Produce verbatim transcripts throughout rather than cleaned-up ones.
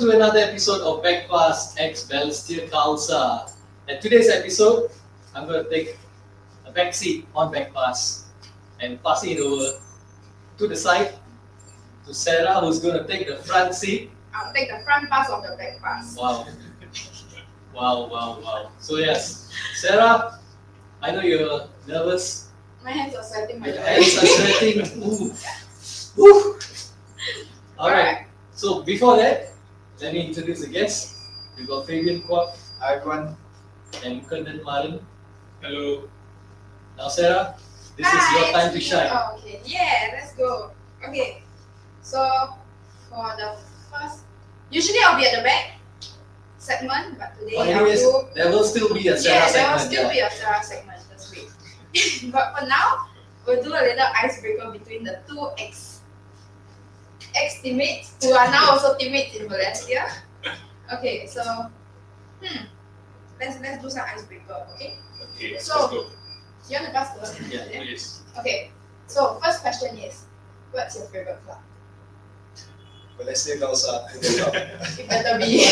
to another episode of Backpass X Balestier Khalsa. And today's episode, I'm going to take a back seat on Backpass and passing it over to the side to Sarah, who's going to take the front seat. I'll take the front pass of the back pass. Wow. Wow, wow, wow. So yes, Sarah, I know you're nervous. My hands are sweating. My Your hands are sweating. Ooh. Woo. All right. So before that, let me introduce the guests. We've got Fabian Kwok. Hi everyone. And Kundan Marin. Hello. Now Sarah, this Hi, is your time it's to me. shine. Oh, okay. Yeah, let's go. Okay. So for the first, usually I'll be at the back segment, but today But anyways, I'll do. there will still be a Sarah Yeah, there segment. will still be a Sarah segment this week. But for now, we'll do a little icebreaker between the two ex ex teammates who are now also teammates in Valencia. Okay, so hmm, let's let's do some icebreaker. Okay, Okay, So- let's go. you want to pass first? Yeah. Yes. Okay, so first question is, what's your favorite club? Balestier Khalsa. It better be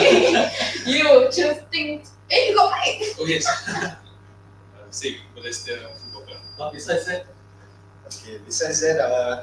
you choose things. Hey, you got mic. Oh yes. uh, same, Balestier Football Club. But besides that, Okay, besides that, uh,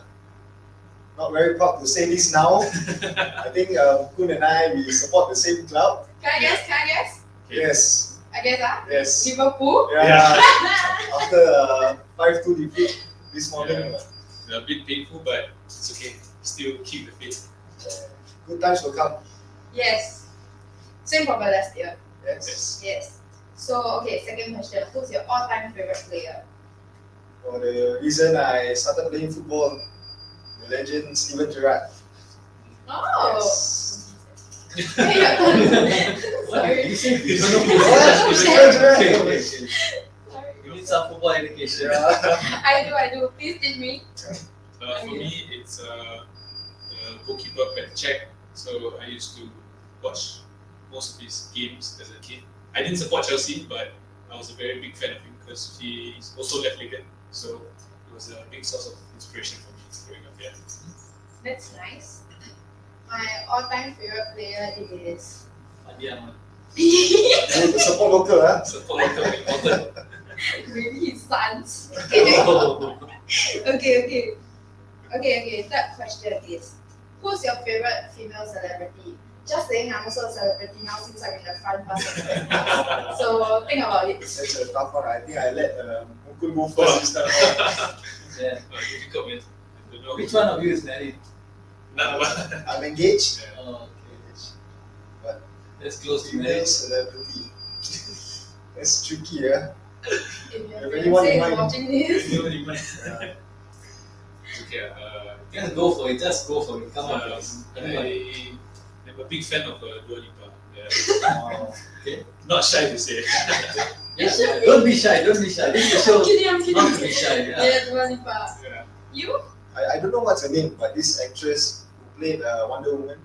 not very proud to say this now. I think um, Kun and I, we support the same club. Can I guess? Can I guess? Okay. Yes, I guess ah, yes. Liverpool. Yeah. After uh, five two defeat this morning, Yeah. A bit painful, but it's okay. Still keep the faith. good times will come. Yes. Same for Balestier. Yes. Yes. Yes. So okay, second question. Who's your all-time favorite player? For the reason I started playing football, the legend Steven Gerrard. Oh. Yes. Hey, your turn. what did you say? You don't know who What? it is. Steven Gerrard. Okay, okay, okay. Sorry. You need some football education. Yeah. I do, I do. Please teach me. Uh, for me, it's uh, the goalkeeper Petr Cech. So I used to watch most of his games as a kid. I didn't support Chelsea, but I was a very big fan of him because he's also left-legged. So it was a big source of inspiration for me growing up. Yeah. That's nice. My all-time favorite player is. Adiaman. You support local, huh? Support local important. Maybe his sons. Oh. Okay, okay. Okay, okay. Third question is, who's your favorite female celebrity? Just saying, I'm also a celebrity now since I'm in the front bus of the back. So think about it. That's a tough one. I think I let um, Mukul go first this time. Yeah. Uh, difficult, man. I don't know. Which one of you is married? None of us. I'm engaged. Yeah. Oh, okay. But That's close to female marriage. celebrity. That's tricky, yeah. If your If anyone in fiancé is mind. watching this, You don't even- yeah. Okay, uh, Just go for it. Just go for it. Come on, uh, guys. Anyone. I am a big fan of uh, Dua Lipa. Yeah. Oh. Not shy to say. Yeah, should be. don't be shy. Don't be shy. This is a I'm show. kidding, I'm kidding. Not to be shy. Yeah. Yeah, Dua Lipa. Yeah. You? I, I don't know what's her name, but this actress who played uh, Wonder Woman.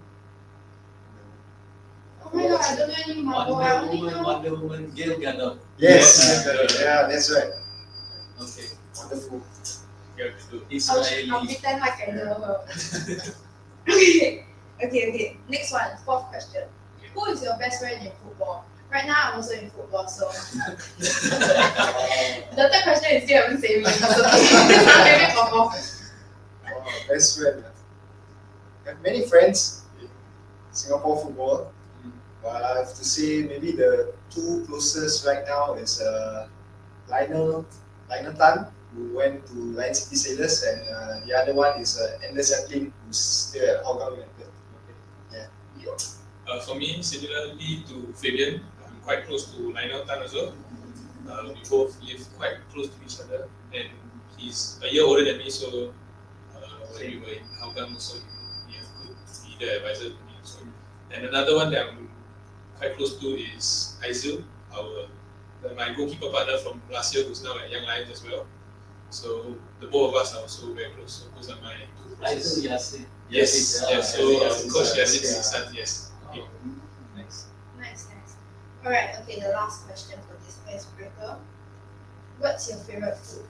Oh my god, I don't know any Marvel. I Wonder only Woman, know. Wonder Woman, Gail Gadot. Yes, Yeah. yeah, that's right. Okay. Wonderful. Yeah, do. I'll, I'll Israeli. pretend like I know her. Okay, okay, okay. Next one, fourth question. Who is your best friend in football? Right now, I'm also in football, so the third question is still haven't saved me. So maybe for more. Oh, best friend. I have many friends in Singapore football, but I have to say maybe the two closest right now is uh, Lionel, Lionel Tan, who went to Lion City Sailors, and uh, the other one is uh, Anders Zeppelin, who's still at Hougang United. You? Uh, for me, similarly to Fabian, I'm quite close to Lionel Tan as well. Uh, we both live quite close to each other, and he's a year older than me, so uh, when we were in Hougang also, he had good leader advisor to me. So, and another one that I'm quite close to is Aizil, our the, my goalkeeper partner from last year, who's now at Young Lions as well. So the both of us are also very close. So those are my two closest. Aizul Yasin. Yes, Yeah, yes. So Aizul uh, Yasin. Coach Yazid's Yeah. son, yes. Oh, nice. Nice, nice. Alright, okay, the last question for this icebreaker. What's your favorite food?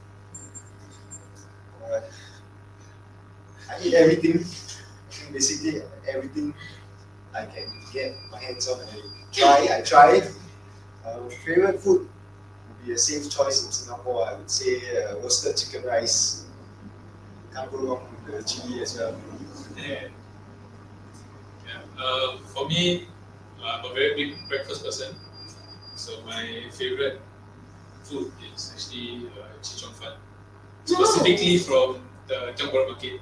Uh, I eat everything. I think basically everything I can get my hands on and I try. I tried. Uh, favorite food would be a safe choice in Singapore. I would say uh, roasted chicken rice. Can't go wrong with the chili as well. Yeah. Yeah. Uh, for me, I'm a very big breakfast person. So my favorite food is actually uh, chee cheong fun, specifically from the Jambor Market.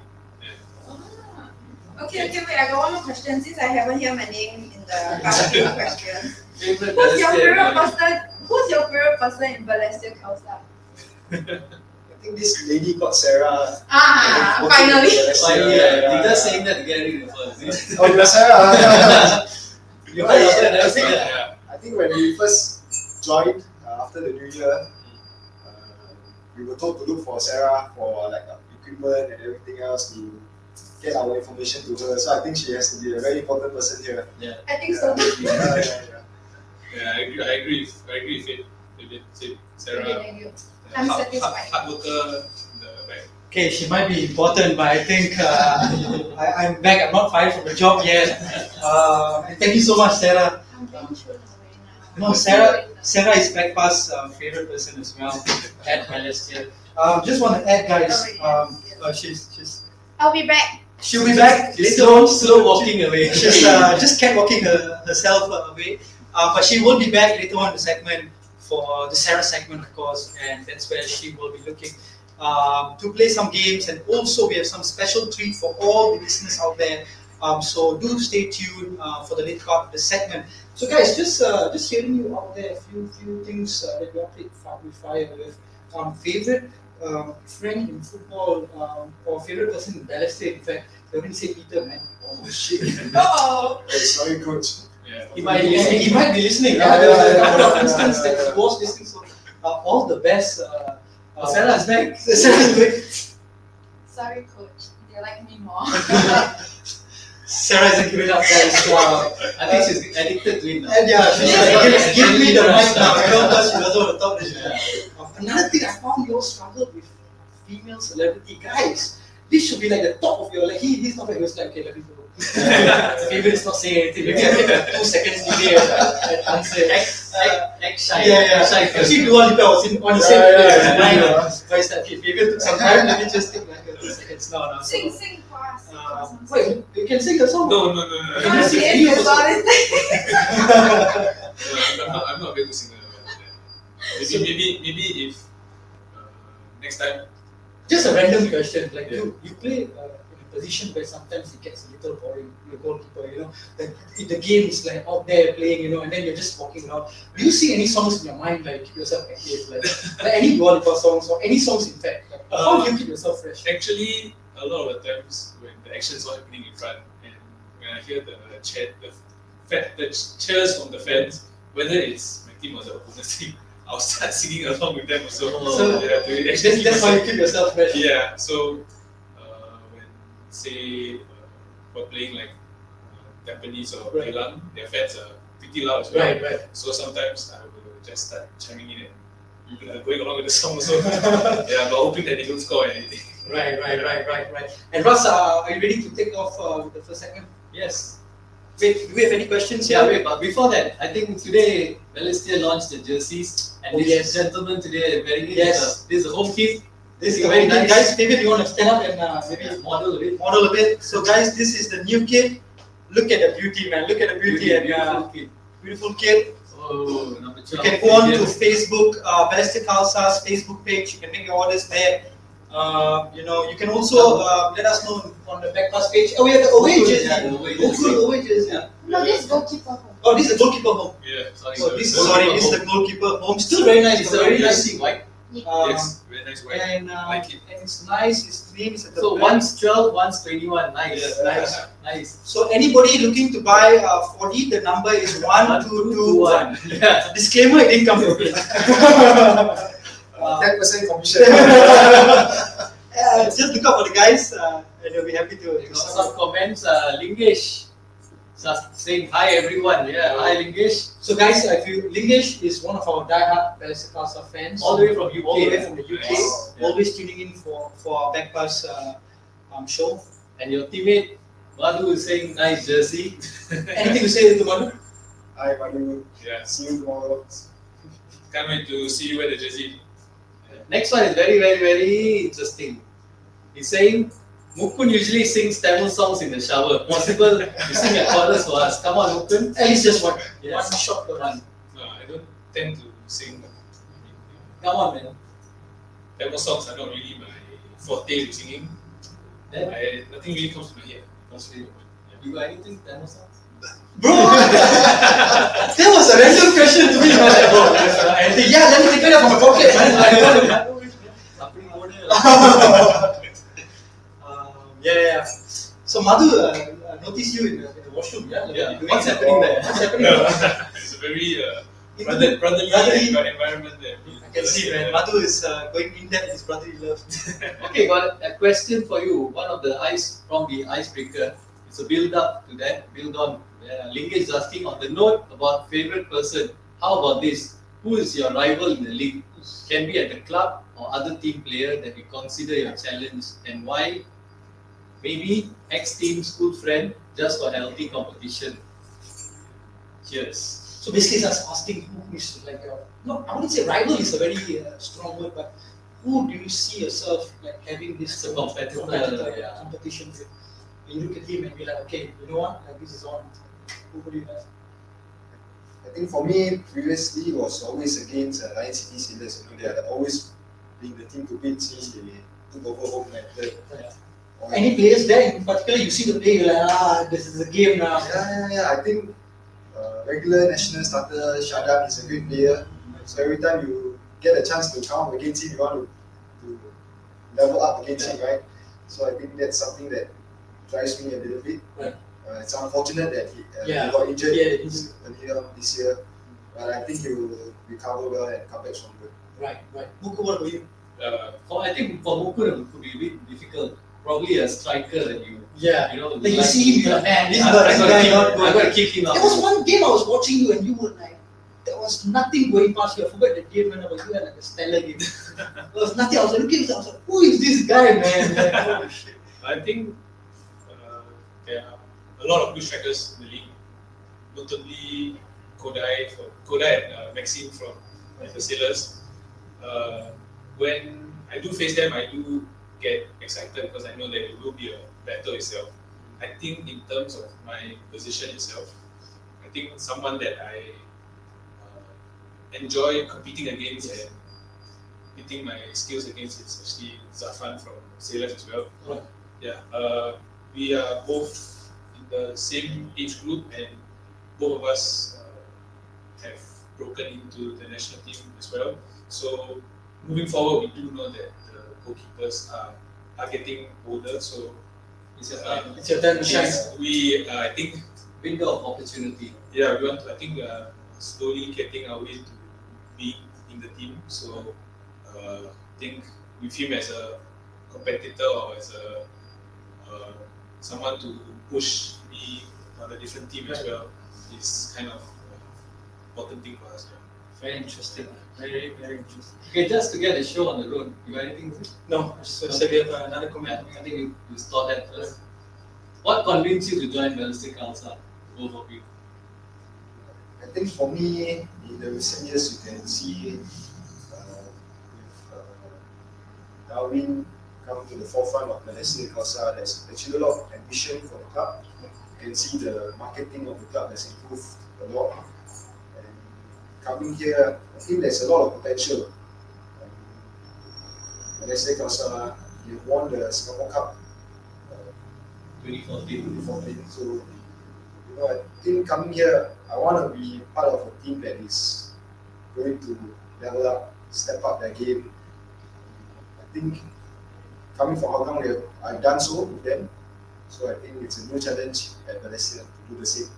Ah. Okay, okay, wait. I got one more question. Since I haven't heard my name in the casting question, Favorite who's your Balestier, favorite uh, person? Who's your favorite person in Balestier Khalsa? I think this lady called Sarah. Ah, Okay, finally. let's see. Finally, Yeah, uh, you yeah. just saying that to get rid of her. Oh, you're Sarah. You heard of her, never seen that. Yeah. I think when we first joined uh, after the new year, uh, we were told to look for Sarah for like uh, equipment and everything else to get our information to her. So I think she has to be a very important person here. I think so. Yeah, yeah, yeah. Yeah, I agree. I agree. With, I agree with it. With it. With Sarah, Okay, thank you. uh, I'm hard, satisfied. hard, hard worker. in The back. Okay, she might be important, but I think uh, I, I'm back. I'm not fired from the job yet. Uh, and thank you so much, Sarah. I'm being thrown away now. No, Sarah. Sarah is Backpass' uh, favorite person as well at Balestier. Um, just want to add, guys. Um, uh, she's she's I'll be back. she'll be back She's later slow, on. slow walking away. She's uh, just kept walking her, herself uh, away. Uh, but she will be back later on in the segment for the Sarah segment, of course, and that's where she will be looking um, to play some games. And also, we have some special treat for all the listeners out there. Um, so do stay tuned uh, for the later part of the segment. So, guys, just uh, just hearing you out there, a few few things uh, that you are played with fire with. Um, favorite um, friend in football um, or favorite person in Balestier? In fact, they didn't say Peter, man. Oh shit. Oh. Hey, sorry, coach. Yeah. He might be He, listening. he might be listening. Yeah, Yeah, there's yeah, a couple yeah, of yeah, instances yeah, that yeah. he was listening. So, uh, all the best. Uh, Oh, Sarah's back. Sarah's back. Sorry, coach. They like me more. Sarah isn't giving up, guys. Uh, I think she's addicted to it now. and yeah, she's Yeah. like, give, give me the mic now. You know, Yeah. because she doesn't want to talk. This Yeah. um, Another thing I found you all struggled with female celebrity guys. This should be like the top of your like. He, he's not like he was like, okay, let me go. Favorite is not saying anything. Maybe I take a two seconds delay and, and answer. Ex, ex, ex shy. Yeah, yeah. Ex shy Actually, first. Dua Lipa was in, on the Yeah, same yeah, page as yeah, mine. yeah. So I said, okay, Fabian took some time, let me just take like a two seconds now. now. Sing, sing for us. Sing for us. Uh, wait, you can sing a song? No, no, no, no. no. Can you Oh, sing yes, any of yes, the all songs? this. No, I'm not. I'm not a very good singer. Maybe, maybe, maybe if uh, next time. Just a random question. Like Yeah. you, you play uh, in a position where sometimes it gets a little boring. You're a goalkeeper, you know. The, the game is like out there playing, you know, and then you're just walking around. Do you see any songs in your mind like keep yourself active, like, like any Dua Lipa songs or any songs in fact? Like, how do you keep yourself fresh? Actually, a lot of the times when the action is not happening in front, and when I hear the chat, the, fa- the cheers from the fans, whether it's my team or the opponent's team, I'll start singing along with them also. So, yeah, to That's, actually keep that's how you myself- keep yourself fresh. Yeah, so uh, when say uh, we're playing like uh, Japanese or Right. Geylang, their fans are pretty loud as well. Right, right. So sometimes I will just start chiming in and uh, going along with the song also. Yeah, but hoping that they don't score anything. Right, right, right, right, right. And Russ, uh, are you ready to take off uh, with the first segment? Yes. Wait, do we have any questions here? Yeah, wait, but before that, I think today Balestier launched the jerseys, and Oh, this yes. gentleman today wearing it. Yes. Is a, this is a home kit. This is Very very nice. nice. Guys, maybe you want to stand up and uh, maybe Maybe model a bit. model a bit. So, guys, this is the new kit. Look at the beauty, man. Look at the beauty, and uh, beautiful kit. beautiful kit. Oh, number You twelve. can go on to Yes. Facebook, uh, Balestier Khalsa's Facebook page. You can make your orders there. Uh, you know, you can also uh, let us know on the Backpass page. Oh, we have the away jersey. Yeah, the away Oh, jersey. good away jersey. Yeah. No, this goalkeeper home. Oh, this is the goalkeeper home. Yeah, Sorry, So this, goalkeeper sorry, home. this is the goalkeeper home. Still very nice. It's but a very very nice white. Um, yes, very nice white. And, uh, Like it. and it's nice. His name is at the So back. one's twelve, one's twenty-one. Nice, Yeah. nice, nice. So anybody looking to buy uh, forty, the number is one two two one. Yeah. Disclaimer: it didn't come from me. Uh, ten percent commission. uh, just look out for the guys, uh, and they'll be happy to. We got some comments. Uh, Lingesh just saying hi everyone. Yeah, hi Lingesh. So guys, uh, if you Lingesh is one of our diehard Balestier Khalsa fans, All the way from U K. all the way from the U K, Nice. always tuning in for for our Backpass uh, um, show. And your teammate Madhu is saying nice jersey. Anything to say to Manu? Hi, Manu. Yeah, See you tomorrow. can't wait to see you wear the jersey. Next one is very, very, very interesting. He's saying Mukun usually sings Tamil songs in the shower. Possible you sing a chorus for us. Come on, Mukun. At least just one. Yes. One shot per One. No, I don't tend to sing. Come on, man. Tamil songs are not really my forte with singing. Then, I, nothing really comes to my head. you got anything Tamil songs? Bro, that was a random question to me. I was like, bro, I think, yeah, let me take it out from my pocket, man. அப்படி ஓடு. um, yeah, yeah, yeah. So Madhu, uh, uh, notice you in the, in the washroom, yeah? Like, Yeah. doing What's that. happening there? What's happening there? It's a very uh, Into brother, the- brotherly, brotherly- environment there. I can see, man. Madhu is uh, going in depth in his brotherly love. Okay, got a question for you. One of the ice from the icebreaker. It's a build up to that, build on. Uh, Linkage is asking on the note about favorite person. How about this? Who is your rival in the league? Can be at the club or other team player that you consider your challenge, and why? Maybe ex-team school friend just for healthy competition. Cheers. So basically, that's asking who is like your, no, I wouldn't say rival is a very uh, strong word, but who do you see yourself like having this As a competitor, competitor, yeah. competition with? When you look at him and be like, okay, you know what, like this is on. Who would you have? I think for me, previously was always against uh, Lion City Steelers. You know, they are always being the team to beat since they took over home like that. Yeah. Or- Any players there in particular, you see the play, you're like, ah, this is a game now. Yeah, yeah, yeah. I think uh, regular national starter Shadab is a great player. So every time you get a chance to come against him, you want to, to level up against him, right? So I think that's something that drives me a little bit. Right. Uh, it's unfortunate that he, uh, Yeah. he got injured Yeah, he's- earlier this year, but I think he will recover well and come back stronger. Right, right. Muku, what about you? Uh, For, I think for Mukun it could be a bit difficult. Probably a striker that you, Yeah. you know, Like you see him, you're like, man, this I, guy, I this gotta guy keep, not I going. gotta keep him up. There was one game I was watching you and you were like, there was nothing going past you. I forgot the game when I was you had like a stellar game. There was nothing. I was looking at I was like, who is this guy, man? Like, holy shit. I think uh, there are a lot of good strikers in the league. Notably, Kodai, for, Kodai and uh, Maxime from the Sailors. Uh, when I do face them, I do get excited because I know that it will be a battle itself. I think in terms of my position itself, I think someone that I uh, enjoy competing against and pitting my skills against is actually Zafan from Sailors as well. Right. Yeah, uh, we are both in the same age group, and both of us uh, have broken into the national team as well. So moving forward, we do know that the goalkeepers are, are getting older. So It's a uh, It's your turn to shine. yes, we uh, I think window of opportunity. yeah we want to, I think uh, slowly getting our way to being in the team. So uh, I think with him as a competitor or as a uh, someone to push me on a different team as well is kind of uh, important thing for us. Yeah. Very interesting. Very, very interesting. Okay, just to get the show on the road, you got anything to say? No, so, so we have uh, another Yeah, comment. I think you, you start that first. What convinced you to join Ballistic Khalsa? Both of you. I think for me, in the recent years, you can see uh, with uh, Darwin come to the forefront of Ballistic Khalsa. There's actually a lot of ambition for the club. You can see the marketing of the club has improved a lot. And coming here, I think there's a lot of potential. Um, Ballistic Khalsa, you won the Singapore Cup uh, twenty fourteen. twenty fourteen. So, you know, I think coming here, I want to be part of a team that is going to level up, step up their game. I think coming from Hougang, they- I've done so with them. So I think it's a new challenge at Malaysia to do the same.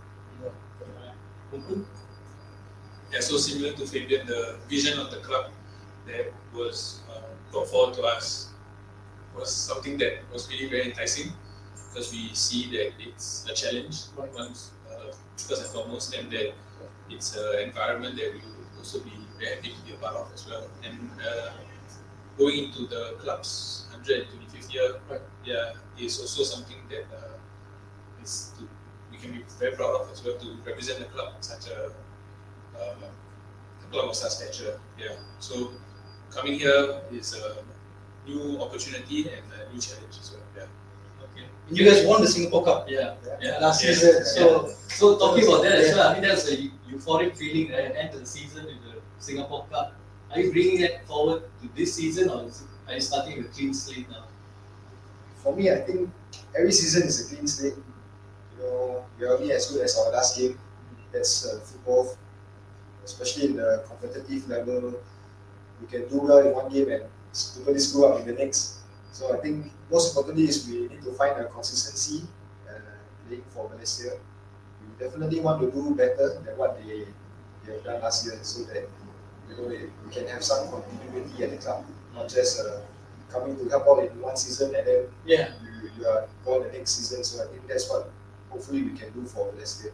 Mukun? Yeah, so similar to Fabian, the vision of the club that was uh, brought forward to us was something that was really very enticing because we see that it's a challenge once, uh, first and foremost, and that it's an environment that we will also be very happy to be a part of as well. And uh, going into the club's one hundred twenty-fifth year, Right. yeah, is also something that uh, is to, we can be very proud of as well to represent the club in such a, uh, a club of such stature. Yeah. So coming here is a new opportunity and a new challenge as well. Yeah. Okay. You guys won the Singapore Cup Yeah. Yeah. last Yeah. season, so So talking about that as Yeah. well, I mean that's a euphoric feeling, right? End of the season with the Singapore Cup. Are you bringing that forward to this season, or is it, are you starting with a clean slate now? For me, I think every season is a clean slate. You know, we are only as good as our last game. That's uh, football, especially in the competitive level. We can do well in one game and totally screw up in the next. So I think most importantly is we need to find a consistency uh, playing for Malaysia. We definitely want to do better than what they, they have done last year, so that you know we, we can have some continuity at the club, not just uh, coming to help out in one season and then yeah. you, you are gone the next season. So I think that's what hopefully we can do for Malaysia.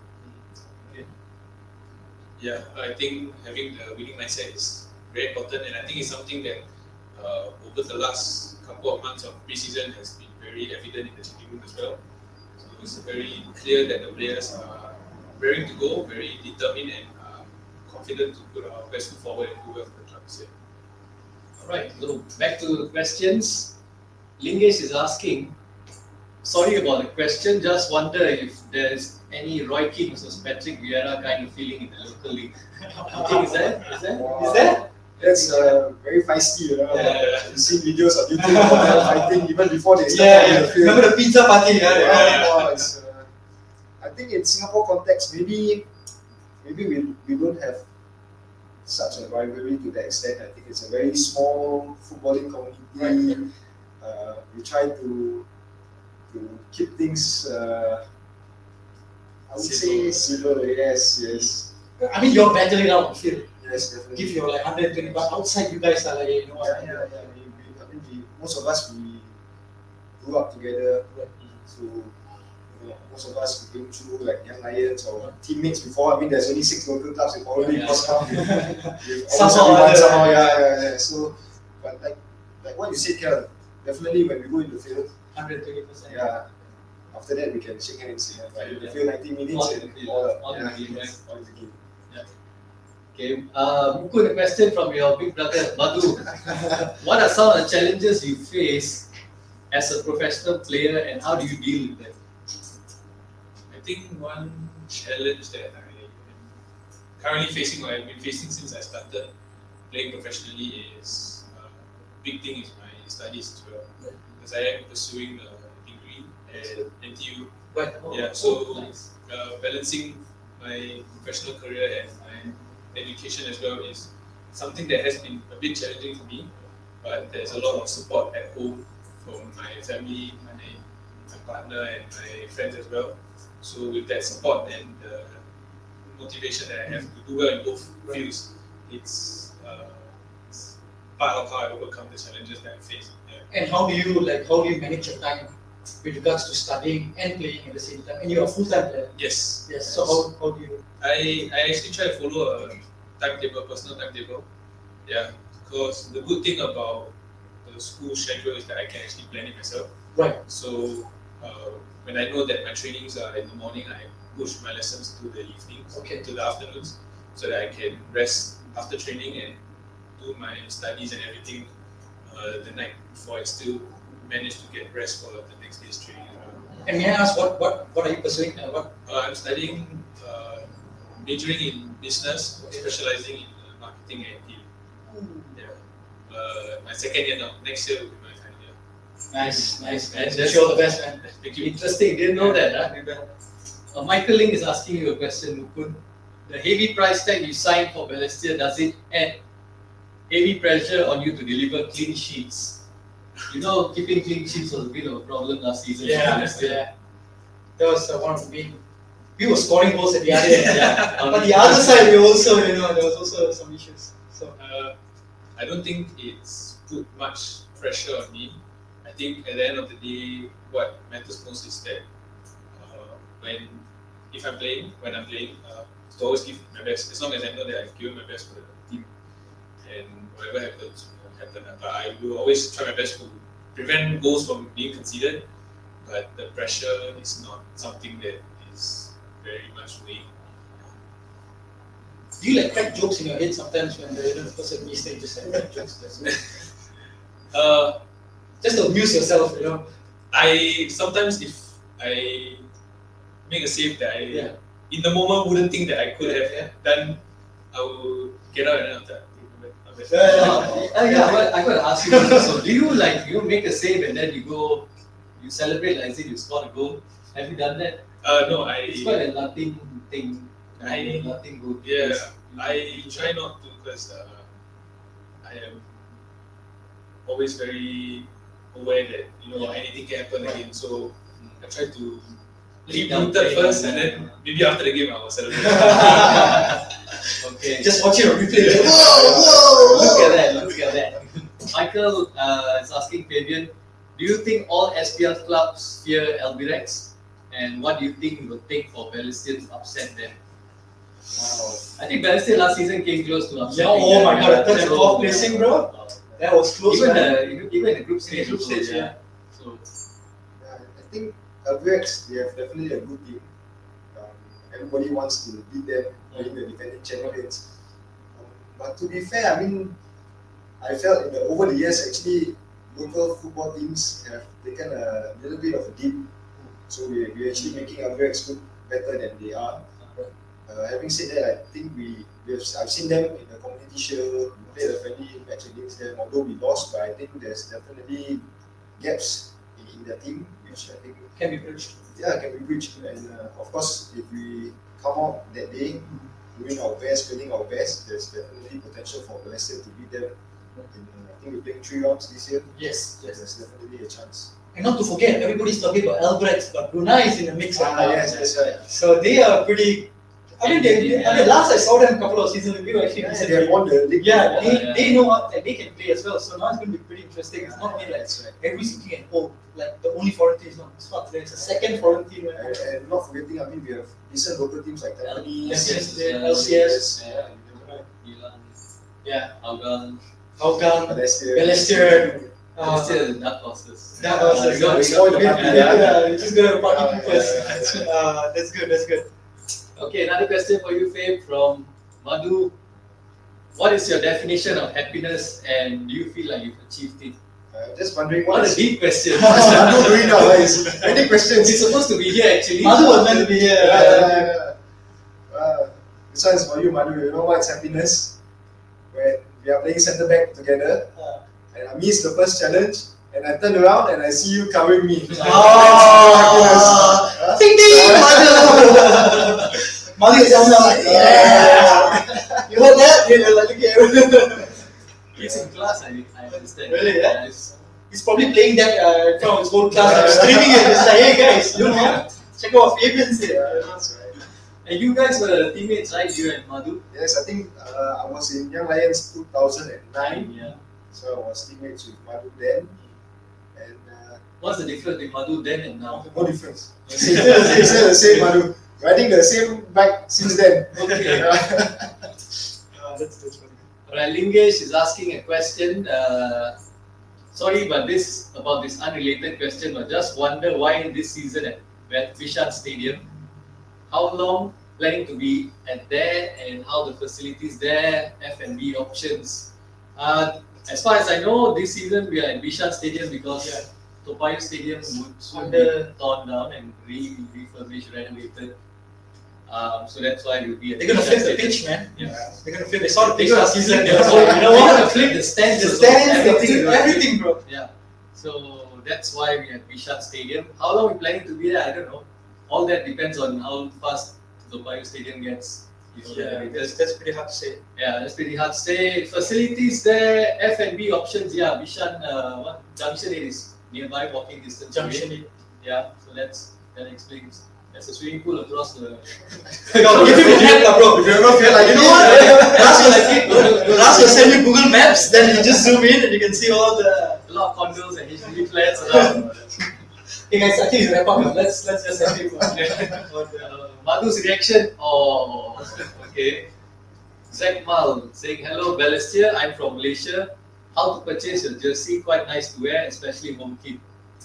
Yeah, I think having the winning mindset is very important, and I think it's something that uh, over the last couple of months of pre-season has been very evident in the changing room as well. So it's very clear that the players are raring to go, very determined, and uh, confident to put our best foot forward and do well for the club this year. Alright, so back to the questions. Lingesh is asking, sorry about the question, just wonder if there is any Roy Keane versus Patrick Vieira kind of feeling in the local league. You think is that? Is that? Wow. Is that? That's uh, very feisty, you know. Yeah. You see videos on YouTube about them fighting even before they start Yeah, on yeah. the field. Remember the pizza party? Yeah, Wow, yeah. wow, it's, uh, I think in Singapore context, maybe maybe we, we don't have such a rivalry to that extent. I think it's a very small footballing community. Uh, we try to to keep things. Uh, I would say civil. Yes, yes, I mean, you're battling out on field. yes, definitely. Give your like one hundred twenty, but outside you guys are like, you know Yeah, what? yeah, yeah. We, we, I mean, we, most of us we grew up together. So you know, most of us we came through like Young Lions or teammates before. I mean, there's only six local clubs in probably Yeah. cross count. With Somehow almost everyone, other- somehow, yeah, yeah, yeah. So, but like like what you said, Kel, definitely when we go in the field, one hundred twenty percent. yeah. After that, we can shake hands. Yeah, but in the Yeah. field, ninety minutes On the and field, all, on the yeah, game, yes, on the game. Okay, uh, Mukun, a question from your big brother, Madhu. What are some of the challenges you face as a professional player and how do you deal with them? I think one challenge that I am currently facing, or I've been facing since I started playing professionally, is uh, big thing is my studies as well. Because I am pursuing a degree at N T U. But Yeah, so nice. uh, balancing my professional career and my education as well is something that has been a bit challenging for me. But there's a lot of support at home from my family, my, my partner, and my friends as well. So with that support and the motivation that I have to do well in both fields, it's, uh, it's part of how I overcome the challenges that I face. Yeah. and how do you like how do you manage your time with regards to studying and playing at the same time? And you're a full time player. Yes. Yes. So how, how do you? I, I actually try to follow a timetable, personal timetable. Yeah, because the good thing about the school schedule is that I can actually plan it myself. Right. So uh, when I know that my trainings are in the morning, I push my lessons to the evenings, Okay. to the afternoons, so that I can rest after training and do my studies and everything uh, the night before I still manage to get rest for the next day's training. And may I ask what what what are you pursuing? Uh, what? Uh, I'm studying, uh, majoring in business, specializing in uh, marketing and deal. Yeah. Uh, my second year now. Next year will be my final year. Nice, nice, And nice. that's- Wish you all the best, man. Thank you. Interesting, didn't know that. Huh? Uh, Michael Ling is asking you a question, Mukun. The heavy price tag you signed for Balestier, does it add heavy pressure on you to deliver clean sheets? You know, keeping clean sheets was a bit of a problem last season. for Yeah, Balestier. yeah. That was uh, one of the main. We were scoring goals at the other end. Yeah. But the other side, we also, you know, there was also some issues. So Uh, I don't think it's put much pressure on me. I think at the end of the day, what matters most is that uh, when, if I'm playing, when I'm playing, uh, to always give my best. As long as I know that I've given my best for the team, and whatever happens, will happen. But I will always try my best to prevent goals from being conceded. but the pressure is not something that is very much weighing. Do you like crack jokes in your head sometimes when the, you know, the person meets you just like crack jokes? That's it. Uh, Just to amuse yourself, you know. I sometimes if I make a save that I Yeah. in the moment wouldn't think that I could have Yeah. done, I will get out and then after. Uh, yeah, but I got to ask you this. So, do you like you make a save and then you go, you celebrate like as if you scored a goal? Have you done that? Uh, no, I It's quite a nothing thing. I- nothing good. yeah, because- I try not to because uh, I am always very aware that you know Yeah. anything can happen again. So I try to Lead keep down rooted play, first, yeah. and then maybe after the game I will celebrate. Okay. Just watching a replay. Like, Whoa, whoa, Look whoa. at that, look at that. Michael uh, is asking Fabian, do you think all S P L clubs fear Albirex? And what do you think it will take for Balestier to upset them? Wow. I think Balestier last season came close to upsetting Yeah, oh them. my God, that's So, fourth placing, bro. uh, That was close. Even man. the even even the group stage, group also, stage, yeah. yeah. So Yeah, I think Albirex, they have definitely a good team. Um, everybody wants to beat them, being the defending champions. Um, but to be fair, I mean, I felt in the, over the years, actually, local football teams have taken a little bit of a dip. So we, we're actually making Albirex look better than they are. Uh, having said that, I think we, we have, I've seen them in the community shield, we played a friendly match against them, although we lost, but I think there's definitely gaps in, in their team, which I think Can be bridged. yeah, can be bridged. And uh, of course, if we come out that day, doing our best, feeling our best, there's definitely potential for Balestier to beat them. In, uh, I think we're playing three rounds this year. Yes, yes. There's definitely a chance. And not to forget, everybody's talking about Albrecht, but Brunei is in the mix right Ah, now. yes, that's right. So they are pretty. I mean, they, they, I mean, last I saw them a couple of seasons ago, actually, Yeah, decent they have play. won the league. Yeah, Yeah, they, yeah. they know what, like, they can play as well. So now it's going to be pretty interesting. It's not only like That's right. everybody's looking at oh, like the only foreign team is not. It's not. There's a second foreign team. Right? And, and not forgetting, I mean, we have decent local teams like Tampines, Yes, yes, yes, L C S, yeah, you never know. Milan, yeah, Hougang, Hougang, Balestier. Balestier. Uh, Balestier, dark horses. Dark horses. Uh, we got- we Small got- bit, yeah, yeah, yeah. yeah, you're just gonna party Yeah, people. yeah, yeah, yeah. Uh, that's good. That's good. Okay, another question for you, Fabe, from Madhu. What is your definition of happiness, and do you feel like you've achieved it? Uh, just wondering What what a is deep question. what's Madhu doing now? Right? Is many questions. He's supposed to be here actually. Madhu was meant to be here. Yeah, yeah, yeah. Uh, this one is for you, Madhu. You know what's happiness? When we are playing centre back together, Uh, and I miss the first challenge, and I turn around and I see you covering me. Oh, ding ding, Madhu. Madhu is down there like, yeah. You heard that? You know, like, okay. He's in class, I, I understand. Really, yeah? Yes. He's probably playing that uh, in front of his whole class, like, streaming it. It's like, hey guys, you know what? Check out what Fabian's Yeah, here. that's right. And you guys were teammates, right? You and Madhu? Yes, I think uh, I was in Young Lions two thousand nine, Yeah. so I was teammates with Madhu then, and uh, What's the difference between Madhu then and now? no difference. Still still the same Madhu, riding the same bike since then. Okay. Uh, that's, that's funny. Alright, Lingesh is asking a question. Uh, sorry, but this about this unrelated question, but just wonder why this season at at Bishan Stadium, how long planning to be at there, and how the facilities there, F and B options. Uh, as far as I know, this season we are at Bishan Stadium because Yeah. Toa Payoh Stadium would soon Under- be torn down and re refurbished, renovated. Um, so that's why we'll be at They're gonna Bishan flip the Stadium. pitch, man. Yeah. They're gonna flip. They saw the pitch Because- last season. They because, were like, you know They're what? gonna flip the stands, The also, stands, everything, everything, everything, bro. Yeah. So that's why we at Bishan Stadium. How long we planning to be there? I don't know. All that depends on how fast the Toa Payoh Stadium gets. You know, Yeah, renovated. that's, that's pretty hard to say. Yeah, that's pretty hard to say. Facilities there, F and B options. Yeah, Bishan. Uh, what Junction eight is nearby, walking distance. away. Junction eight. Yeah. So that's that explains. There's a swimming pool across the. Yo, give him a hand, lah, bro. If you ever feel like You know what? Ras will like it. Ras will send you Google Maps, then you just zoom in and you can see all the. A lot of condos and H D B flats around. Hey guys, I think it's wrap up now. Let's let's just have it. Uh, Madhu's reaction. Oh, okay. Zach Mal saying, hello Balestier, I'm from Malaysia. How to purchase your jersey? Quite nice to wear, especially home kit.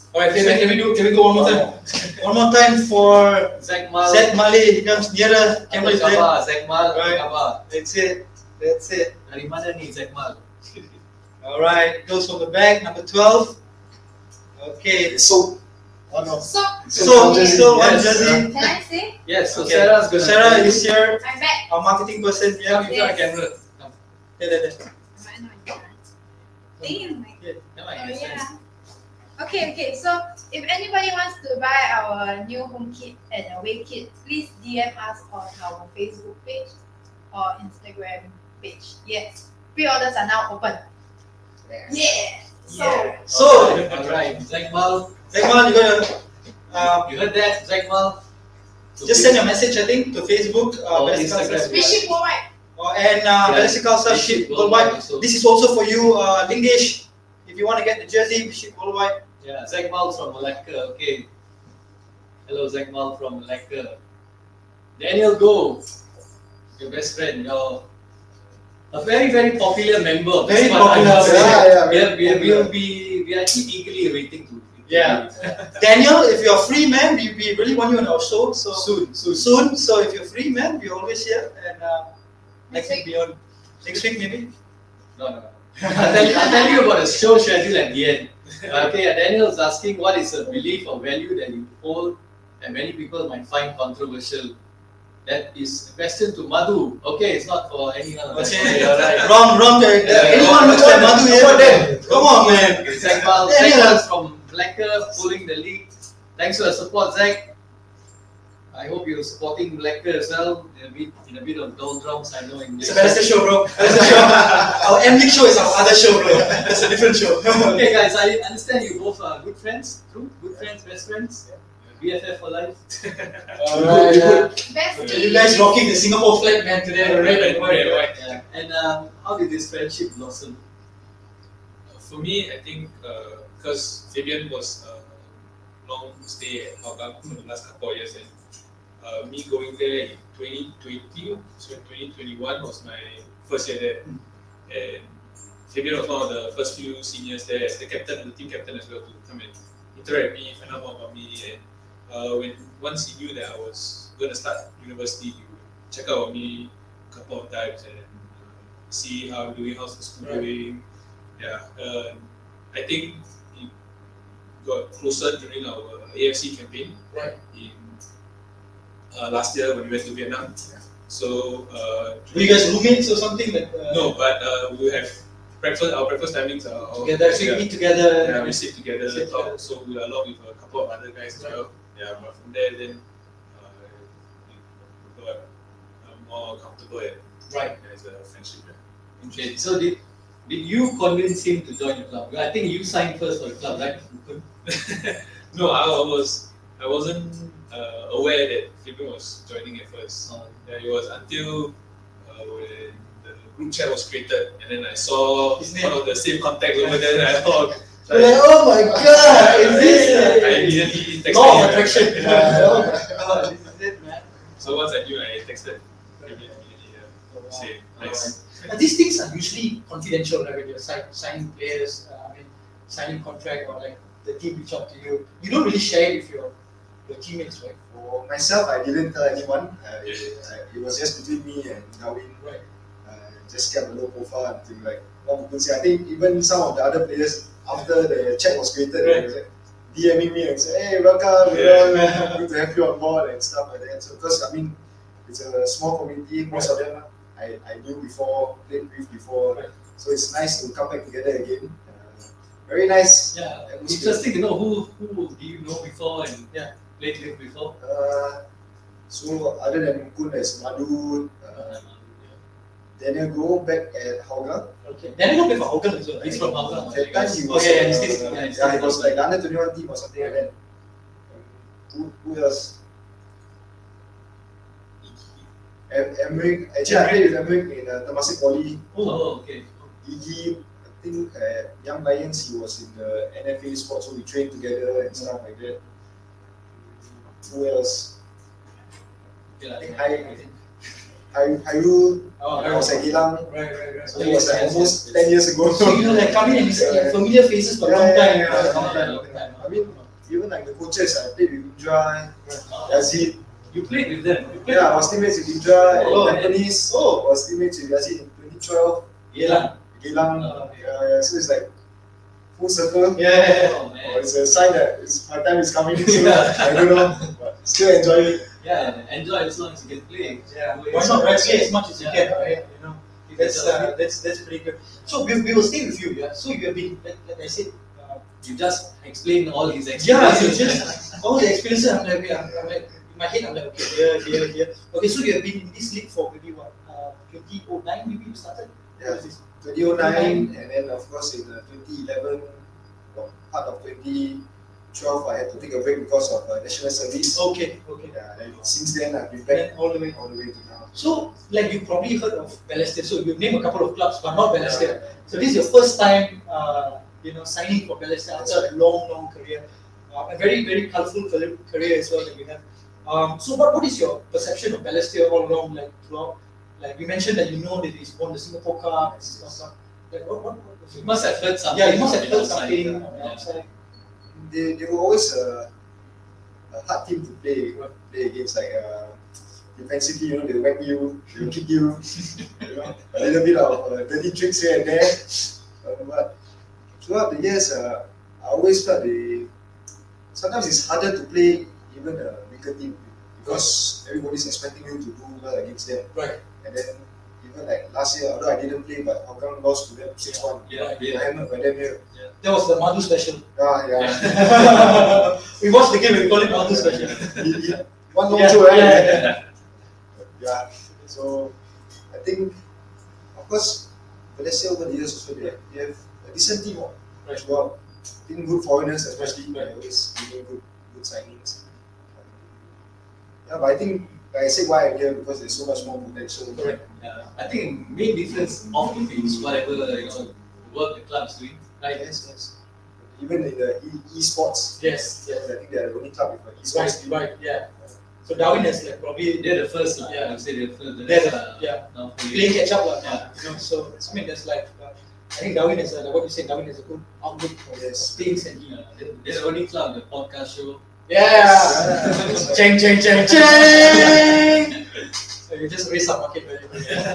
Alright, can we do? Can we go one more time? One more time for Zach Mal. Zach Mali. He comes nearer. Camera is there. Khabar, Zach Mal, Right. Khabar. That's it. That's it. Dari mana ni Zach Mal? Alright, goes from the back, number twelve. Okay. So, one of So, So, so one Yes. jersey. can I say? Yes, so Okay. Sarah's gonna. Sarah is here, I'm back. our marketing person. Yeah, Yeah. you got a camera. Come. Yeah, yeah, yeah. Am I not in front? Damn, like, Come on, oh yes, yes. yeah. Okay, okay. So if anybody wants to buy our new home kit and away kit, please D M us on our Facebook page or Instagram page. Yes, pre-orders are now open. Yeah. So Yeah. So, Alright, Zach Mal. Zach Mali, you gotta um, You heard that, Zach Mal? So just send your message, I think, to Facebook. Uh, Or Ballistic Instagram. Calza. we ship worldwide. Uh, and uh, Yeah. Ballistic Calza We ship ship worldwide worldwide. also. This is also for you, uh, Lingesh. If you want to get the jersey, we ship worldwide. Yeah, Zach Mal from Malacca. Okay. Hello, Zach Mal from Malacca. Daniel Go, your best friend, your a very very popular member. of Very this one. popular, I must say. yeah, yeah, We are, very we are, we popular. will be we are actually eagerly waiting to. Yeah. Daniel, if you're free, man, we, we really want you on our show. So Soon, soon. soon. So if you're free, man, we're always here. And uh, next Next week, be on. Next week, maybe. No, no, no. I'll tell, you, I'll tell you about the show schedule at the end. Okay, Daniel is asking what is a belief or value that you hold and many people might find controversial. That is a question to Madhu. Okay, it's not for anyone. Okay. Okay, alright. Wrong, wrong. Uh, Yeah. anyone looks like Madhu here? Come on, then. Come on, man. Okay, Zach Mal, Daniel. Zach Mal's from Blacker, pulling the league. Thanks for your support, Zach. I hope you're supporting Blacker as well. In a bit, in a bit of doldrums, I know in It's a Ballistic show, bro. Ballistic show. Our M League show is our other show, bro. That's a different show. Okay, guys, I understand you both are good friends. True, good friends, best friends. B F F for life. Alright, yeah. Best You guys rocking the Singapore flag, man, today. Red and white. Red and white. Yeah. And um, how did this friendship blossom? For me, I think because Fabian was a long stay at Hougang for the last couple of years, and uh, me going there in twenty twenty, so twenty twenty-one was my first year there, and Fabian was one of the first few seniors there as the captain, the team captain as well, to come and interact with me, find out more about me, and uh, when once he knew that I was going to start university, he would check out on me a couple of times and uh, see how I'm doing, how's the school Right. doing. Yeah, uh, I think it got closer during our A F C campaign Right. in uh, last year when we went to Vietnam. So uh, Were you guys roommates or something? Like, uh, no, but uh, we have breakfast. Our breakfast timings are all Together, so you yeah. eat together. Yeah, we sit together, Sit talk. together. So we are along with a couple of other guys as Right. well. Yeah, but from there then uh, we got uh, more comfortable and Right. there's a friendship. Yeah. Okay, so did did you convince him to join the club? I think you signed first for the club, right? No, I was I wasn't uh, aware that Fabian was joining at first. Oh, Yeah, it was until uh, when the group chat was created, and then I saw His one name. of the same contacts over there. And I thought, You're like, oh my god, is this I uh, immediately texted law of him. attraction? Yeah. Oh my god, this is it, man. So once I knew, I texted Fabian immediately. Yeah. Say, nice. And these things are usually confidential, right? When you're sign, signing players, uh, I mean, signing contract or like the team reach out to you. You don't really share it with your your teammates, right? For myself, I didn't tell anyone. Uh, Yeah. it, uh, it was just between me and Darwin. Right. Uh, just kept a low profile until like what people say. I think even some of the other players after the chat was created, Right. they was like DMing me and say, "Hey, welcome, you Yeah. know, good to have you on board and stuff like that." So because I mean, it's a small community. Most of them I, I knew before, played with before. Right. So it's nice to come back together again. Uh, very nice. Yeah, atmosphere. interesting to know who who do you know before and Yeah. played with before. Uh, so other than Mukun, there's Madhu, uh, Daniel Go back at Hougang. Okay. Then you go play for Hougang as well, right? He's from Hougang. That time he Oh, was, yeah, yeah, uh, he's still- yeah, yeah, he's still he was from like the under twenty-one team or something like that. Um, Who, who else? Em- Emric, actually I played with Emric in uh, Temasek Poly. Oh, okay. Gigi, I think at Young Lions he was in the N F A sport, so we trained together and stuff like that. Who else? Okay, lah, I think I- I- Hai- Hairul, Oh, I was at Geylang, Right, right, right. so it was like Yes, almost yes, ten years ago. So you know, like coming and you see like familiar faces for a long Yeah, time. yeah, yeah, uh, long long time, time, long long time. I mean, even like the coaches, I played with Indra, Yazid. You played with them. You played Yeah, I was teammates with Indra Oh, and Tampines. Oh. I was teammates with Yazid in twenty twelve. Geylang. Geylang. Oh, yeah, yeah, so it's like full circle. Yeah, yeah, yeah. Oh, Oh, man. it's a sign that it's, my time is coming. So Yeah. I don't know, but still enjoy it. Yeah, enjoy as long as you can play. Yeah. Do it. Why not right? Play as much as you Yeah. can, right? You know, that's uh, that's that's pretty good. So we, we will stay with you, yeah. So you have been, like, like I said, uh, You just explain all his yeah, experiences. it's just all the experiences. I'm like, okay, I'm, I'm like in my head, I'm like, okay, here, here, here. Okay, so you have been in this league for maybe what, uh, twenty oh nine, maybe you started. Yeah. What is this? twenty oh nine, and then of course in uh, twenty eleven, well, part of twenty twelve, I had to take a break because of uh, national service. Okay, okay. Yeah, and since then I've been back Then all the way. all the way to now. So, like you probably heard of Balestier. So you name a couple of clubs, but not Balestier. So this is your first time, uh, you know, signing for Balestier after a long, long career, uh, a very, very colourful career career as well that you have. Um, so, what, what is your perception of Balestier all along, like throughout? Like you mentioned that you know that he's won the Singapore Cup. and stuff. Like what, what, what was You it? must have heard something. Yeah, you must have from heard outside. something on the Yeah. outside. They, they were always uh, a hard team to play play against. Like uh, defensively, you know, they whack you, they will kick you, you know, a little bit of uh, dirty tricks here and there. Uh, but throughout the years, uh, I always felt they sometimes it's harder to play even a weaker team because everybody's expecting you to do well against them. Right. And then even like last year, although I didn't play, but Hougang lost to them six one. Yeah, I yeah. hammered by them here. That was the Madhu special. Ah, yeah. We watched the game and we call it Madhu special. He- he- One long Yeah, throw, right? yeah, yeah. Yeah. So I think, of course, Balestier over the years also they have, they have a decent team. Oh, Right. throughout. I think good foreigners, especially, they always doing good, good signings. Um, yeah, but I think, like I said, why I'm here because there's so much more potential. Correct. Yeah. I think main difference of the field is whatever you know work the club is doing. Right? Yes, yes. Even in the e- esports, Yes, yes. I think they're the only club with an esports Right, right, yeah. So Darwin has like probably They're the first, lah. Yeah. I would say they're the first. The They're rest the- are yeah. now playing catch up, lah. Yeah. You know, so I mean, there's like, uh, I think Darwin is uh, like what you said. Darwin has a good outlook for Yes. things and he. Yeah, they're, they're the only club, the podcast show. Yeah. Chang, chang, chang, chang. So you just raise up market value.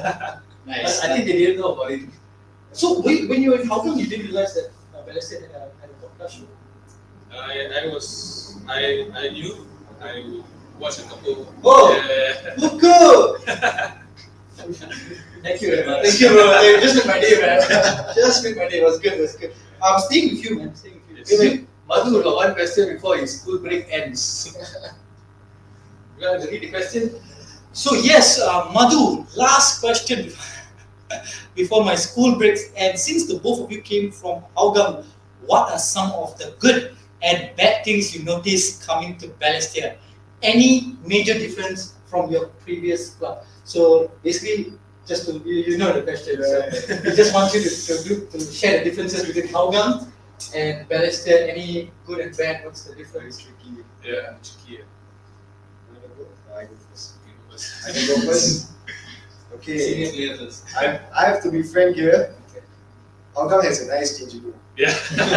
Nice. I think they didn't know about it. So when, when you were in Hougang, you didn't realize that uh, Balestier had a, had a podcast show. I, I was I I knew I watched a couple. Oh. Yeah. Look good. Thank you very much. Thank you, bro. Hey, just made my day, man. Just made my day. It was good. It was good. I'm staying with you, man. Staying with you. Yes. Wait, Madhu got one question before his school break ends. You want to read the question? So yes, uh, Madhu. Last question before my school breaks. And since the both of you came from Hougang, what are some of the good and bad things you noticed coming to Balestier? Any major difference from your previous club? So basically, just to you, you know the question. So we just want you to, to, do, to share the differences between Hougang and Balestier. Any good and bad? What's the difference? tricky. Yeah, tricky. You wanna go? I go first. You know, but- I can go first. Senior Okay, player first. I, I have to be frank here. Hougang has a nice changing room. Yeah.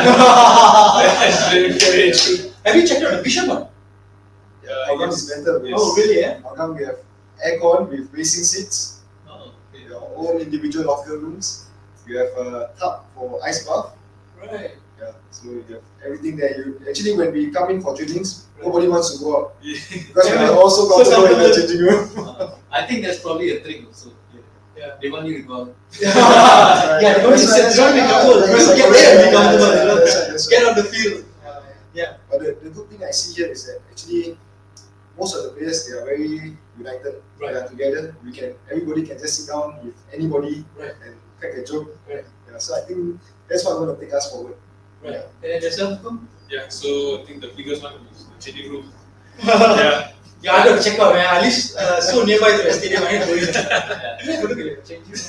That's very, very true. Have you checked out the Vision one? Yeah, Hougang yes. is better. Yes. Oh, really? Eh? Hougang we have aircon with racing seats, Oh, okay. your own individual locker rooms. You have a tub for ice bath. Right. Yeah, so you have everything there. You actually when we come in for trainings, nobody wants to go out Yeah. because Yeah. we're also So comfortable in the comfortable. changing room. Uh, I think that's probably a trick also. Yeah. They want you to go out. Yeah, they want to sit, they want to be comfortable. They want to get there and be comfortable. You know? That's right, that's right. Get on the field. Yeah. But the, the good thing I see here is that actually most of the players they are very united. Right. They are together. We can everybody can just sit down with anybody Right. and crack a joke. Right. Yeah, so I think that's what's going to take us forward. Right. And then yourself, Kum? Yeah, so I think the biggest one is the changing room. Yeah. Yeah, I got to check out, man. At least uh, so nearby to the stadium, I need to go in. Yeah, look at it, change you.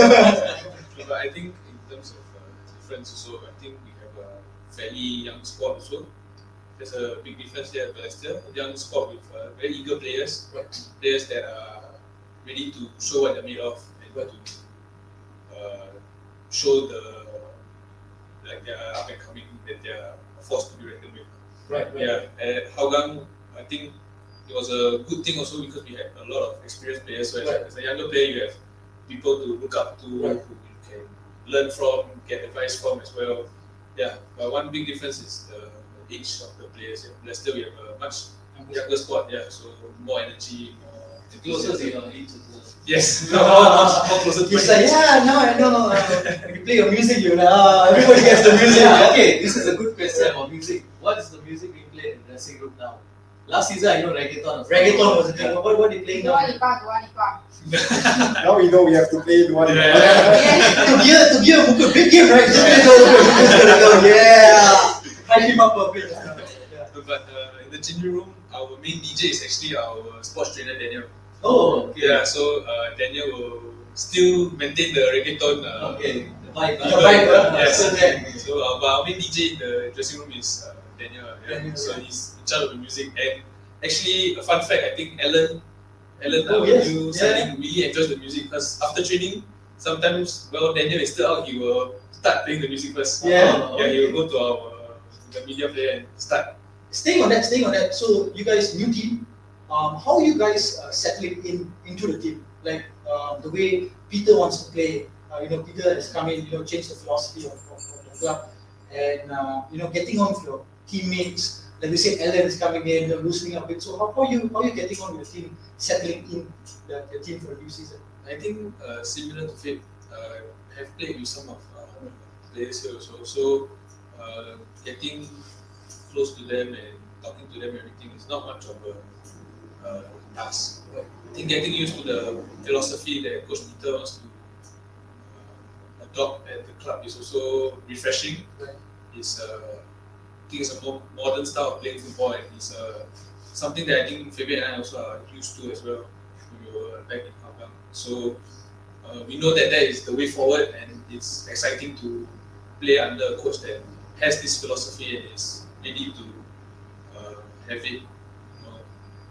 But I think in terms of uh, difference also, I think we have a fairly young squad also. There's a big difference there at Balestier. A young squad with uh, very eager players, Right. players that are ready to show what they're made of and to uh, show the like they're up and coming, that they're a force to be reckoned with. Right, right. Yeah, at Hougang, I think it was a good thing also because we had a lot of experienced players. So as, Right. as a younger player, you have people to look up to, Right. who you can learn from, get advice from as well. Yeah, but one big difference is the age of the players. Yeah. Leicester, we have a much younger squad. Yeah, so more energy, more Closer to enthusiasm. your age as well. Yes, no, more, more, more closer to He's my like, age. yeah, now I know. Uh, you play your music, you like, ah, everybody gets the music. Yeah, okay, this is a good question about music. What is the music being played in the dressing room now? Last season, I know reggaeton. was- Reggaeton was the thing. What, what are they playing Dua now? Lipa, Dua Lipa. Now we know we have to play the one. Yeah. to gear, to gear, Mukul, big game, right? Just play the whole game. Just gonna go, yeah. Hype him up a bit. Yeah. But uh, in the changing room, our main D J is actually our sports trainer Daniel. Oh, okay. Yeah, so uh, Daniel will still maintain the reggaeton. Uh, Okay, the vibe. The vibe, uh, yes. so that- So uh, but our main D J in the dressing room is uh, Daniel. Yeah. Daniel, So yeah. he's in charge of the music. And actually, a fun fact, I think Alan, Alan, Oh, our yes. new Yeah. signing, really enjoys the music because after training, sometimes well Daniel is still out, he will start playing the music first. Yeah. Yeah, he will go to our the media player and start. Staying on that, staying on that. So you guys, new team. Um, how are you guys uh, settling in into the team? Like um, the way Peter wants to play. Uh, you know, Peter has come in. You know, changed the philosophy of, of, of the club, and uh, you know, getting on with your teammates. Like we said, Alan is coming in, you're loosening up a bit. So how, how are you how are you getting on with your team, settling in the, the team for the new season? I think uh, similar to Faith, uh, have played with some of uh, players here also. So uh, getting close to them and talking to them, everything is not much of a uh, task. I think getting used to the philosophy that Coach Peter wants to uh, adopt at the club is also refreshing. Right. It's uh, I think it's a more modern style of playing football, and it's uh, something that I think Fabian and I also are used to as well when we were back in Hougang. So uh, we know that that is the way forward, and it's exciting to play under a coach that has this philosophy and is ready to uh, have it, you know,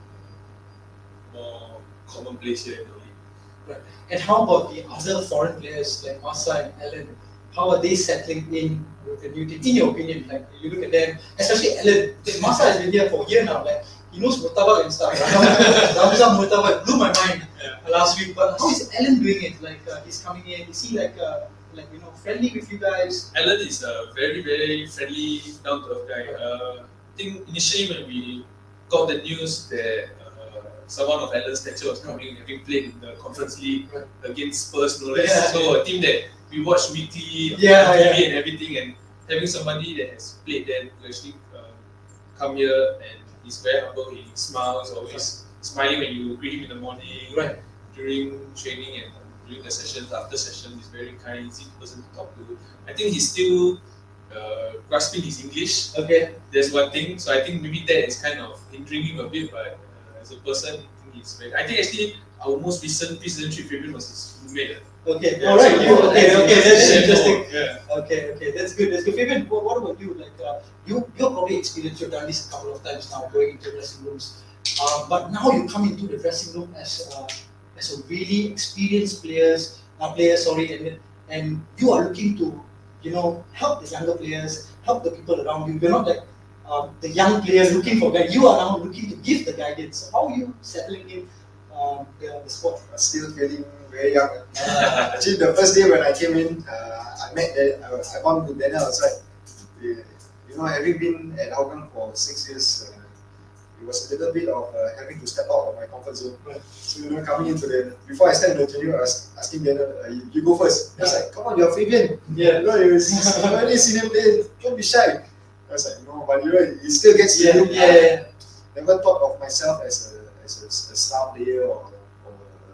more commonplace here in the league. And how about the other foreign players like Masa and Alan? How are they settling in with the new team? In your opinion, like you look at them, especially Alan. Because Masa has been here for a year now. Like he knows murtabak and stuff. Ramzan murtabak blew my mind Yeah. last week. But how is Alan doing it? Like uh, he's coming in. Is he like uh, like you know friendly with you guys? Alan is a very, very friendly, down to earth guy. Uh, I think initially when we got the news that uh, someone of Alan's stature was coming, having played in the Conference League Right. against Spurs, no less. Yeah. So a team that we watch weekly Yeah, on T V yeah. and everything, and having somebody that has played there to actually uh, come here, and he's very humble. He smiles, always smiling when you greet him in the morning, Right. during training and during the sessions, after sessions. He's very kind, easy person to talk to. I think he's still uh, grasping his English. Okay. That's one thing. So I think maybe that is kind of hindering him a bit, but uh, as a person, I think he's very. I think actually our most recent pre-season trip Fabian was his roommate. Okay. Yeah, All right. so- You, okay. Okay. That's interesting. Yeah. Okay, okay, that's good. That's good. Fabian, what, what about you? Like, uh, you you're probably experienced. You've done this a couple of times now, going into dressing rooms. Uh, but now you come into the dressing room as uh, as a really experienced players, uh, player, sorry, and and you are looking to, you know, help the younger players, help the people around you. You're not like um, the young player looking for guidance. You are now looking to give the guidance. So how are you settling in um, the, the sport? I'm still feeling very young. Uh, actually, the first day when I came in, uh, I met Dan- I, I bumped with Daniel outside. Yeah. You know, having been at Hougang for six years, uh, it was a little bit of uh, having to step out of my comfort zone. Right. So, you know, coming into the, before I start in the training, I was asking Daniel, uh, you, you go first. I was like, come on, you're Fabian. Yeah. You know, you're a very senior player, don't be shy. I was like, no, but you know, it still gets to Yeah, you. yeah, yeah. Never thought of myself as a, as a, a star player or, or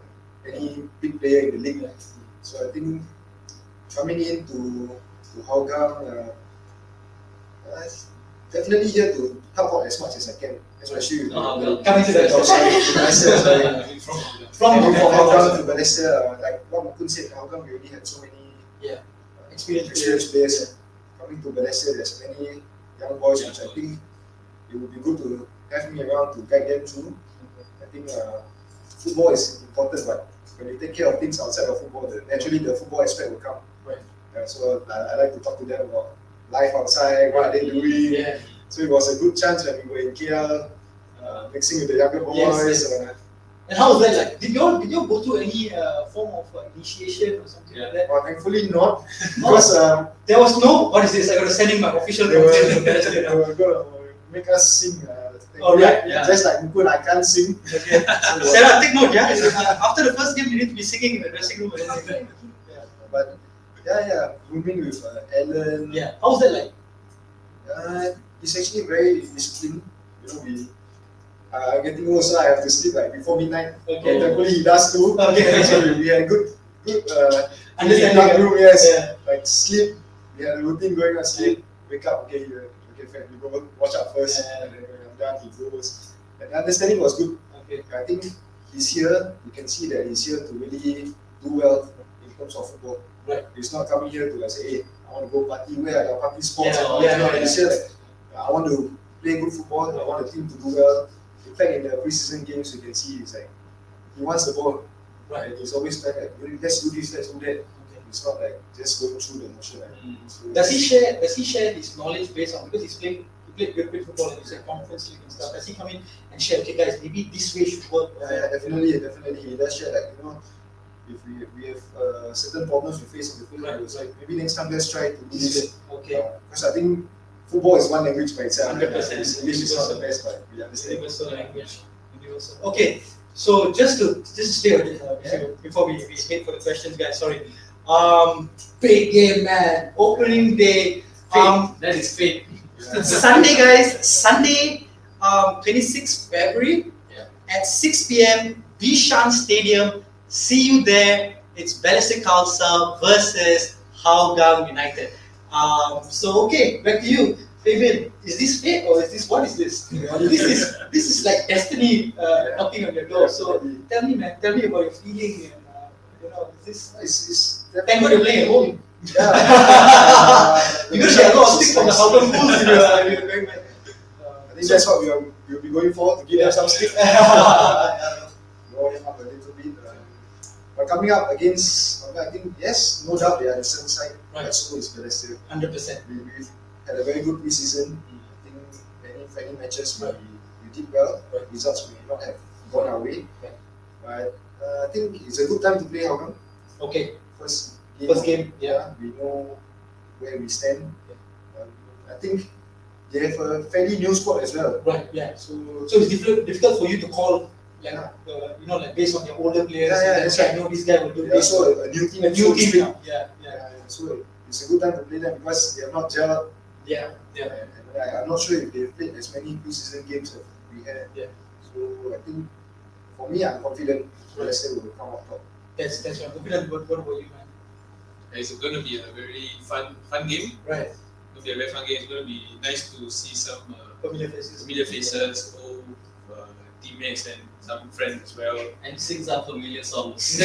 any big player in the league. So I think coming into to Hougang, uh, uh, definitely here to help out as much as I can, especially with Uh, the- Coming to that. Oh, sorry, to Balestier, sorry. I mean, from From Coming from Hougang. Hougang to Balestier, uh, like what Mukun said, Hougang we already had so many Yeah. uh, Experienced experienced players. Uh, coming to Balestier, there's many young boys which I think it would be good to have me around to guide them through. I think uh, football is important, but when you take care of things outside of football, the, naturally the football aspect will come. Right. Uh, so I, I like to talk to them about life outside, what are they doing. Yeah. So it was a good chance when we were in K L, uh, mixing with the younger boys. Yes, yes. Uh, And how was that like? Did you all did you all go through any uh, form of uh, initiation or something Yeah. like that? well, thankfully not, because um, There was no. What is this? I got to send in my official they were, complaint. they were going to make us sing. Uh, Oh, right, yeah. Just like Mukun, I can't sing. Okay. So, Sarah, take note, yeah. Uh, after the first game, you need to be singing in the dressing room. And everything. yeah, but yeah, yeah, rooming with uh, Alan. Yeah. How was that like? Uh, it's actually very disciplined. You know, we uh, getting old, so I have to sleep like before midnight. Okay. And thankfully he does too. Okay. So we, we had good, good uh, Understanding, dark room. Yes, Yeah. like sleep. We had a routine going on. Sleep, wake up. Okay, you okay, fine. You go watch out first, Yeah. and then when I'm done, he goes. And the understanding was good. Okay. I think he's here. You can see that he's here to really do well in terms of football. Right. He's not coming here to like say, hey, I want to go party. Where are the party spots? Yeah, and all yeah, that. yeah, He's here like, I want to play good football. I want the team to do well. In fact, in the preseason games, you can see he's like he wants the ball. Right. And he's always like, let's do this, let's do that. Okay. It's not like just going through the motion. Like, Mm. so, Does he share? Does he share his knowledge based on because he's playing? He played European football and he's a conference league and stuff. Does he come in and share? Okay, guys, maybe this way should work. Yeah, yeah, definitely, definitely. He does share like, you know, if we, we have uh, certain problems we face in the field, Right, he was like, maybe next time let's try to do this. Okay. Because I think football is one language by itself. one hundred percent. English is not the best, but we understand. Universal language. Universal. Okay. So just to just to stay on this uh, Yeah. before we, we head for the questions, guys. Sorry. Um, big game, man. Opening day. Um, That is fate. Yeah. Sunday, guys. Sunday, um, twenty-sixth February Yeah. at six p m Bishan Stadium. See you there. It's Balestier Khalsa versus Hougang United. Um, so okay, back to you, Fabian. Is this fate or is this what is this? this is this is like destiny uh, knocking on your door. So tell me, man. Tell me about your feeling. And, uh, you know, is this? It's, it's Thank God you're playing at home. Yeah. You're gonna get a lot of stick from the Hougang fools if you're, if you're going back. I think that's what we are we'll be going for to give them some stick. Blow them up a little bit. Uh, but coming up against, I think yes, no doubt they are the same side. Right. But so is Balestier. Hundred percent. We we've had a very good preseason. I think many many matches we, we did well. Right. Results may not have gone our way. Right. But uh, I think it's a good time to play Hougang. Okay. First game. First game. Yeah. Yeah, we know where we stand. Um, I think they have a fairly new squad as well. Right. Yeah. So, So it's difficult difficult for you to call like Yeah. uh, you know like based on your older players. Yeah, yeah, and that's say, right. I know this guy will do they're this. also a new team. A new so to team speak. now. Yeah. Yeah. Yeah, so it's a good time to play them because they are not gelled. Yeah. Yeah. And, and I, I'm not sure if they've played as many preseason games as we had. Yeah. So I think for me, I'm confident Balestier will come out top. That's that's what I'm confident. What what about you, man? It's going to be a very fun fun game. Right. It's going to be a very fun game. It's going to be nice to see some uh, Familiar faces. familiar faces, old uh, teammates, and some friends as well. And sing some familiar songs.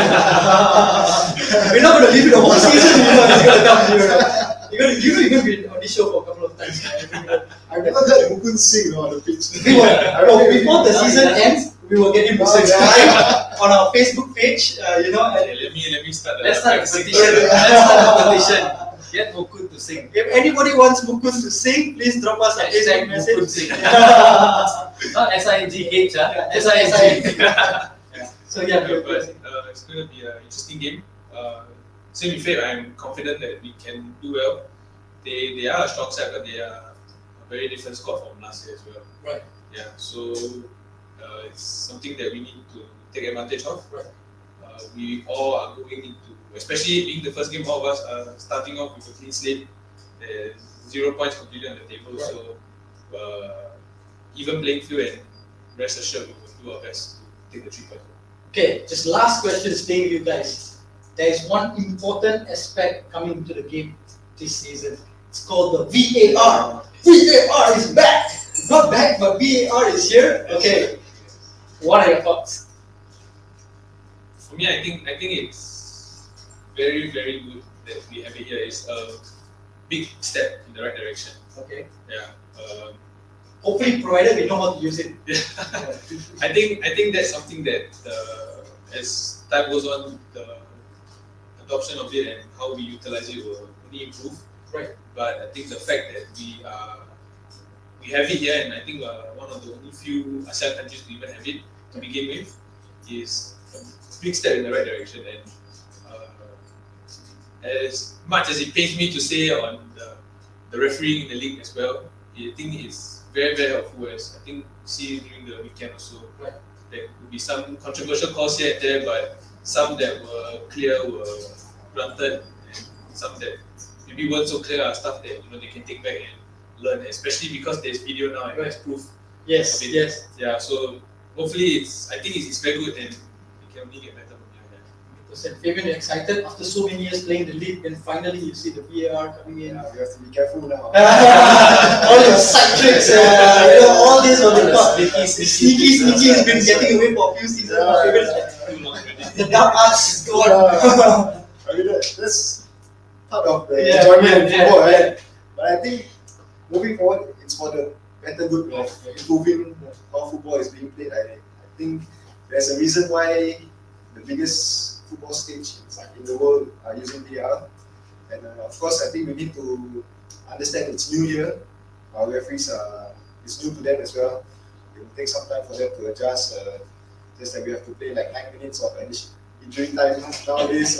We're not gonna leave it the whole season. You know, it's gonna come here. You're gonna you know you're gonna be on this show for a couple of times. Right? I've never heard Mukun sing on the pitch. We were, no, before the season ends, we will get him to sing live on our Facebook page. Uh, you know, Okay, and let me let me start. Let's start a practicing. competition. Let's start a competition. Get Mukun to sing. if anybody wants Mukun to sing, please drop us a Facebook Hashtag Mukun message. sing. Not S I N G H, huh? S I N G. So yeah, Yeah, we but uh, it's going to be an interesting game. Uh, same with Faith, I'm confident that we can do well. They they are a strong side, but they are a very different squad from last year as well. Right. Yeah. So uh, it's something that we need to take advantage of. Right. Uh, we all are going into, especially being the first game, all of us are starting off with a clean slate. There's zero points completely on the table, Right. so uh, even playing field, and rest assured we will do our best to take the three points. Okay, just last question staying with you guys. There is one important aspect coming into the game this season. It's called the V A R. V A R is back! Not back, but V A R is here. Okay. What are your thoughts? For me, I think I think it's very very good that we have it here. It's a big step in the right direction. Okay. Yeah. Um, Hopefully provided we know how to use it. I think I think that's something that uh, as time goes on, the adoption of it and how we utilize it will only improve. Right. But I think the fact that we are we have it here, and I think uh, one of the only few ASEAN countries to even have it to begin with, is a big step in the right direction. And uh, as much as it pains me to say on the, the refereeing in the league as well, I think it's very, very helpful. As I think see during the weekend or so, Right. there would be some controversial calls here and there, but some that were clear were granted, and some that maybe weren't so clear are stuff that you know they can take back and learn, especially because there's video now and there's proof. Yes, of it. yes. Yeah, so hopefully it's I think it's, it's very good and it can only get better from here. Because Fabian, you're excited after so many years playing the league, and finally you see the V A R coming in. Yeah, we have to be careful now. All your side tricks, uh, you know, all this on the top. Sneaky, Sneaky, sneaky has been getting away for a few seasons. Yeah, Fabian's yeah, like, Too long already. the dark arts is gone. Yeah. I mean, that- that's part of the Yeah, enjoyment yeah, of yeah, football, yeah. right? But I think moving forward, it's for the better good of improving how football is being played. I, I think there's a reason why the biggest football stage in the world are using V R. And uh, of course, I think we need to understand it's new here. Our referees are, it's new to them as well. It will take some time for them to adjust. Uh, just that we have to play like nine minutes of addition- injury time nowadays.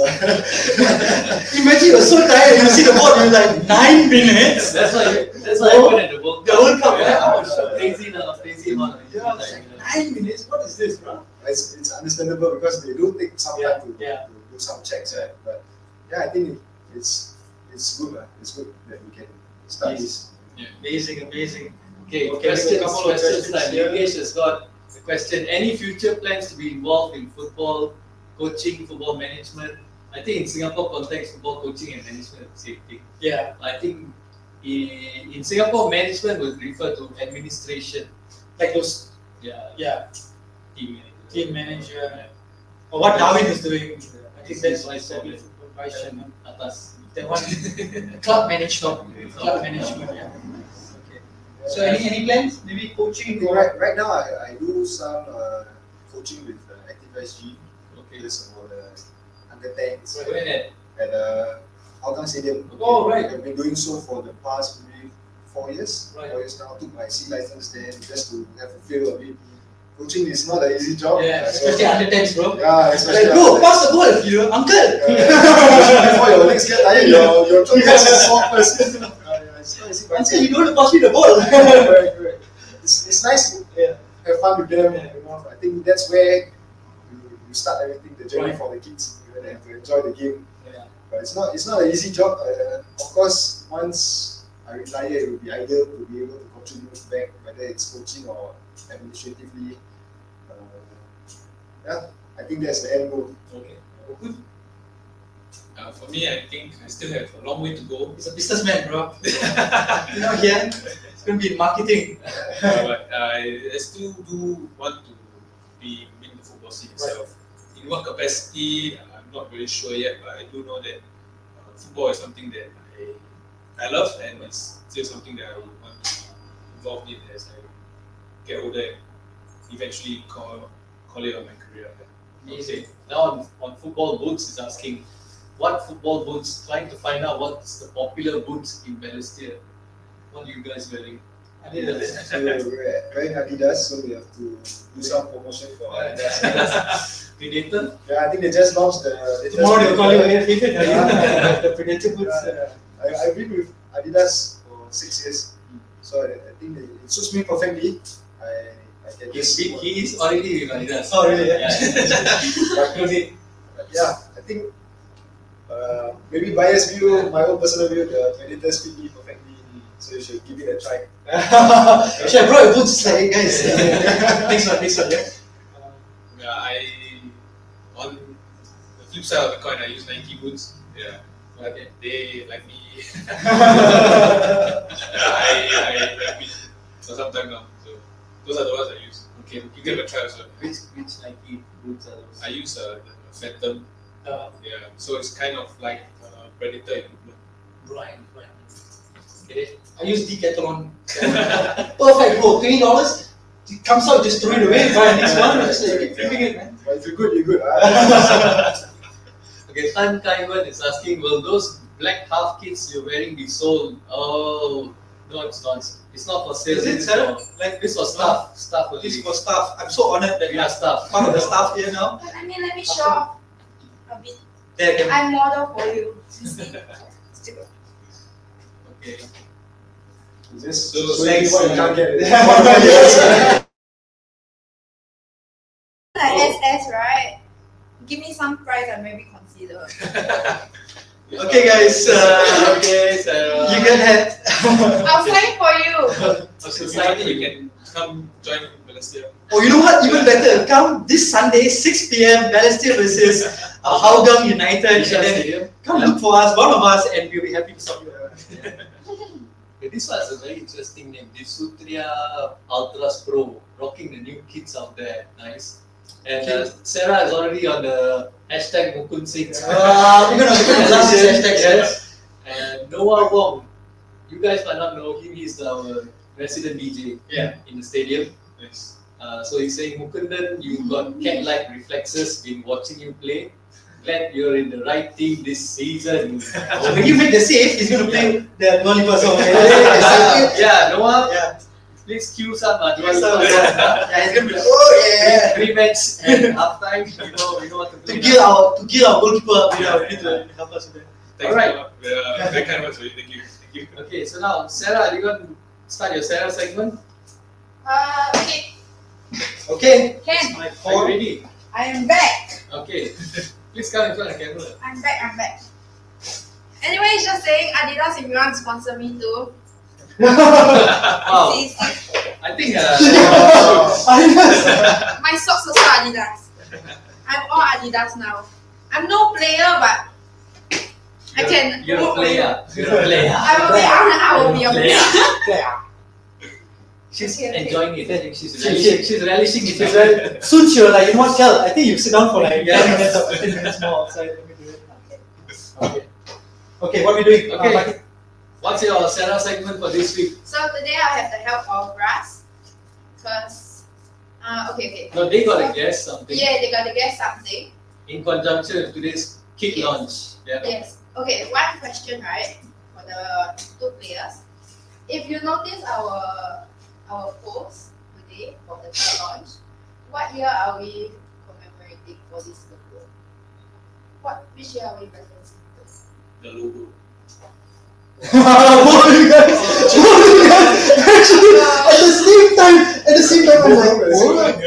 Imagine you're so tired, you see the ball, you're like, nine minutes? That's why that's why happened at the World The Cup. World Cup, yeah. yeah. I was so crazy now, crazy amount of Yeah, it's like, nine minutes? What is this, bro? It's, it's understandable because they do take some Yeah, time to, yeah. to do some checks, right? But yeah, I think it, it's it's good. Uh, it's good that we can start this. Amazing, amazing. Okay, Okay, questions, a couple of questions questions time. here. Yogesh has got a question. Any future plans to be involved in football, coaching, football management? I think in Singapore context, football coaching and management is the same thing. Yeah, I think in, in Singapore, management would refer to administration. like those, Yeah, yeah, team manager. team manager. Or what Darwin is doing. I think that's Vice what chairman. vice chairman. Atas. That one, club management. Club management, yeah. Okay. So any any plans? Maybe coaching Okay, or right, right now, I, I do some uh, coaching with uh, Active S G. Okay. This about the under tens Where at? at uh, Hougang Stadium. Oh, right. I've been doing so for the past maybe four years. Right. Four years now. Took my C license there just to have a feel of it. Coaching is not an easy job. yeah, Uh, so- especially under tens, bro. Yeah, Like, especially bro, after- pass the ball, you know, uncle. Uh, before your legs get tired, your your throat gets soft first. Uh, yeah, it's not easy, but Uncle, you don't want to pass me the ball. correct, correct. It's, it's nice to Yeah. have fun with them. You know, I think that's where you, you start everything, the journey Right. for the kids. You know, they have to enjoy the game. Yeah. But it's not it's not an easy job. Uh, of course, once I retire, it would be ideal to be able to contribute back, whether it's coaching or administratively. Uh, yeah, I think that's the end goal. Okay. Uh, for me, I think I still have a long way to go. He's a businessman, bro. You know, here, it's going to be in marketing. Uh, but I, I still do want to be in the football scene itself. In what capacity, I'm not very sure yet, but I do know that uh, football is something that I, I love, and it's still something that I would want to involve in as I get older and eventually call, call it on my career. Amazing. Now on, on football boots is asking, what football boots? Trying to find out what's the popular boots in Balestier. What are you guys wearing? Adidas. So we're wearing Adidas, so we have to do some promotion for Adidas. Predator? Yeah, I think they just launched the. They just Tomorrow they'll call you Yeah. again. Yeah. The Predator boots. Yeah, yeah. I, I've been with Adidas for six years, so I, I think it, it suits me perfectly. I, I can He's, just. he, he is already with Adidas. Oh, really? Yeah. Yeah. but, but yeah, I think uh, maybe biased view, my own personal view, the Predators fit me perfectly, so you should give it a try. Actually, I brought your boots. Like, hey, guys. Next one, next one, yeah. Yeah, I on the flip side of the coin, I use Nike boots. Yeah, but Okay. they like me. yeah, I I have been for some time now. So those are the ones I use. Okay, You give it a try also. Which which Nike boots are those? I use uh, the Phantom. Uh, Yeah, so it's kind of like uh, Predator equipment. right, right. Okay. I use Decathlon. Perfect, bro. Twenty dollars. It comes out, just throw it away. Buy the next one. Just like, keep flipping it, man. But if you're good, you're good. Ah. Okay, Tan Kaiwan is asking, will those black half kits you're wearing be sold? Oh, no, it's not. It's not for sale. Is it, This is Sarah? for, Like this for staff. Staff only. this for staff. I'm so honored that We you are are staff. part of the staff here now. But I mean, let me show off a bit. There can I model for you. You see? Okay. Just So, so you thanks, what you uh, can't get. Like S S, right? Give me some price and maybe consider. Okay, guys. Uh, Okay, Sarah. you can have. I'll sign for you. So society, you can come join Balestier. Oh, you know what? Even better. Come this Sunday, six p m Balestier versus uh, Hougang United. Bishan And then Stadium. come look for us, one of us, and we'll be happy to serve you. Okay, this was a very interesting name. Disutria Ultras Pro, rocking the new kids out there. Nice. And uh, Sarah is already on the hashtag Mukund Singh. Uh, we're gonna, we're gonna blast this hashtag. Yes. And Noah Wong, you guys might not know him. He's our resident D J Yeah. in the stadium. Nice. Uh, so he's saying, Mukundan, you've got cat-like reflexes. Been watching you play. Glad you're in the right team this season. So when you make the save, he's gonna play the Dua Lipa song. Yeah, Noah, Yeah. please cue some uh, Dua Yeah, Lipa some- song. Yeah, he's gonna be like, oh yeah. Rematch and halftime. You know, you know what to To do. gear our to gear our goalkeeper up, you know, we need to help us with that. Thanks Alright. a lot. Uh, very kind words for you. Thank you. Thank you. Okay, so now Sarah, are you going to start your Sarah segment? Uh, okay, Okay. Ken, My Are you call. ready? I am back. Okay. Please come in front of the camera. I'm back, I'm back. Anyway, it's just saying Adidas, if you want to sponsor me too. Wow. See, see, I think uh, my socks also Adidas. I'm all Adidas now. I'm no player, but I you're- can. You're a player. You're a player. I will be. I will be a Player. player. She's Okay, okay. enjoying it. I think she's She- relishing, she's relishing it. She's very, soon she'll like, you know what, Kel, I think you sit down for like Yeah. ten minutes or fifteen minutes more outside. Let me do it. Okay. Okay, what are we doing? Okay. Uh, Maki- What's your Sarah segment for this week? So today I have the help of Ras, cause uh, okay, okay. No, they got to guess something Yeah, they got to guess something. in conjunction with today's kick Yes. launch. Yeah. Yes. Okay, one question, right, for the two players. If you notice our our post today for the kick launch, what year are we commemorating for this logo? What which year are we referencing to? The logo. Both of you guys, both of you guys, actually, at the same time, at the same time, I'm like, what?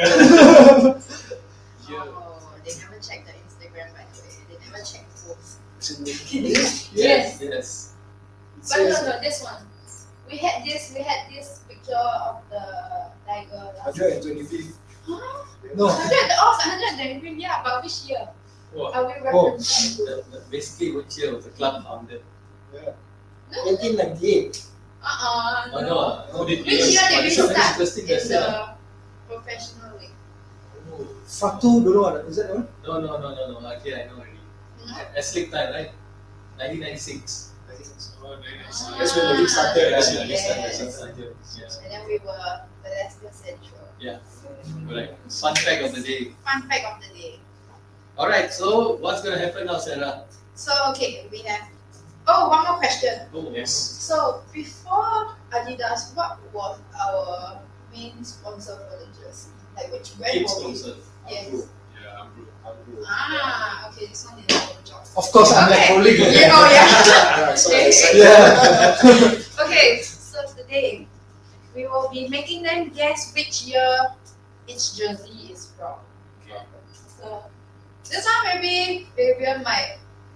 Yeah. Oh, they never checked the Instagram by the way. They never checked posts. Yes. Yes. Yes. But no, no, this one. We had this. We had this picture of the tiger last. hundred twenty-fifth. Huh? No, Hundred. Oh, hundred and twenty. Yeah, but which year What? are we Oh. referencing to? The- the- Basically, which year was the club founded? Yeah. No. eighteen ninety-eight. Uh-uh. Oh, No. no. Who did Which this? year did we This is very start interesting in question, the professional league? Oh. Fatu, don't know what, is that the one? No, no, no, no, no. Okay, I know already. Hmm? S-League time, right? nineteen ninety-six. I think so. Oh, very nice. That's when the league started, Yeah, right? yeah, Yes. started, yeah. And then we were Balestier Central. Correct. Fun fact of the day. Fun fact of the day. Alright, so what's going to happen now, Sarah? So okay, we have. Oh, one more question. Oh, Yes. So before Adidas, what was our main sponsor for the jersey? Like which brand Kid were we? sponsor. Yes. Yeah, I'm good. Umbro. Ah, okay, this one is our job. Of course, I'm like Okay. holding it. Yeah, oh yeah. Yeah, so Okay. excited. Yeah. Okay, so today we will be making them guess which year each jersey is from. Okay. So this one maybe Fabian might.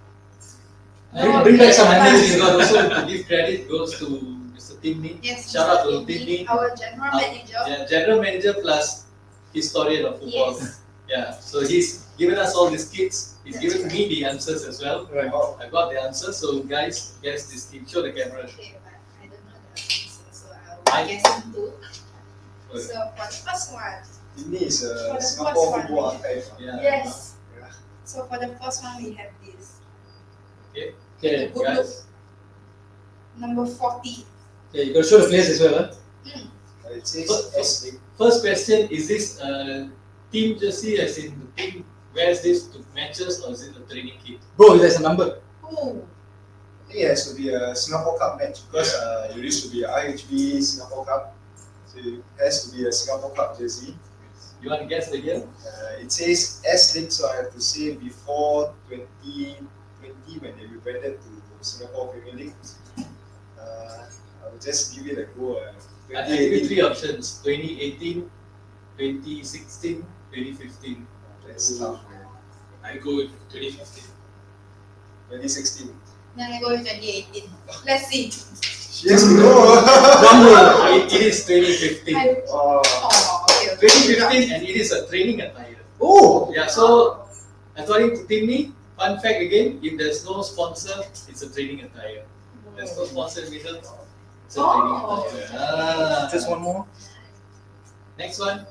Bring- bring back some And memories. we got also to give credit goes to Mister Timney. Yes. Shout out to Mister Timmy. Our general Uh, manager. Yeah, general manager plus historian of football. Yes. Yeah, so he's given us all these kits. He's That's given me the answers as well. Right. Wow. I got the answers, so guys, guess this team. Show the camera. Okay, but I don't know the answer, so I'll I- be guessing too. Okay. So for the first one, Timmy is For a the Singapore first one. football archive. Yeah. yes. Yeah. So for the first one, we have this Okay, Good look. guys. number forty. Okay, you gotta show the players as well, huh? Mm. Uh, It says First- S-League. First question: is this a team jersey, as in the team wears this to matches, or is it a training kit? Bro, there's a number. Oh, think it has to be a Singapore Cup match because uh, it used to be I H B Singapore Cup. So it has to be a Singapore Cup jersey. You want to guess the year? Uh, it says S League, so I have to say before twenty twenty when they rebranded to Singapore Premier League. Uh, I'll just give it a go. Uh, I'll give you three options: twenty eighteen, twenty sixteen, twenty fifteen. That's tough, man. I go with twenty fifteen. twenty sixteen. Then I go with twenty eighteen. Let's see. Yes, no. it, it is twenty fifteen. I, Oh. oh, okay, okay. twenty fifteen, and it is a training attire. Oh, Yeah, so according to Timmy, fun fact again, if there's no sponsor, it's a training attire. There's no sponsor in the middle, it's a training Oh. attire. Ah. just one more. Next one.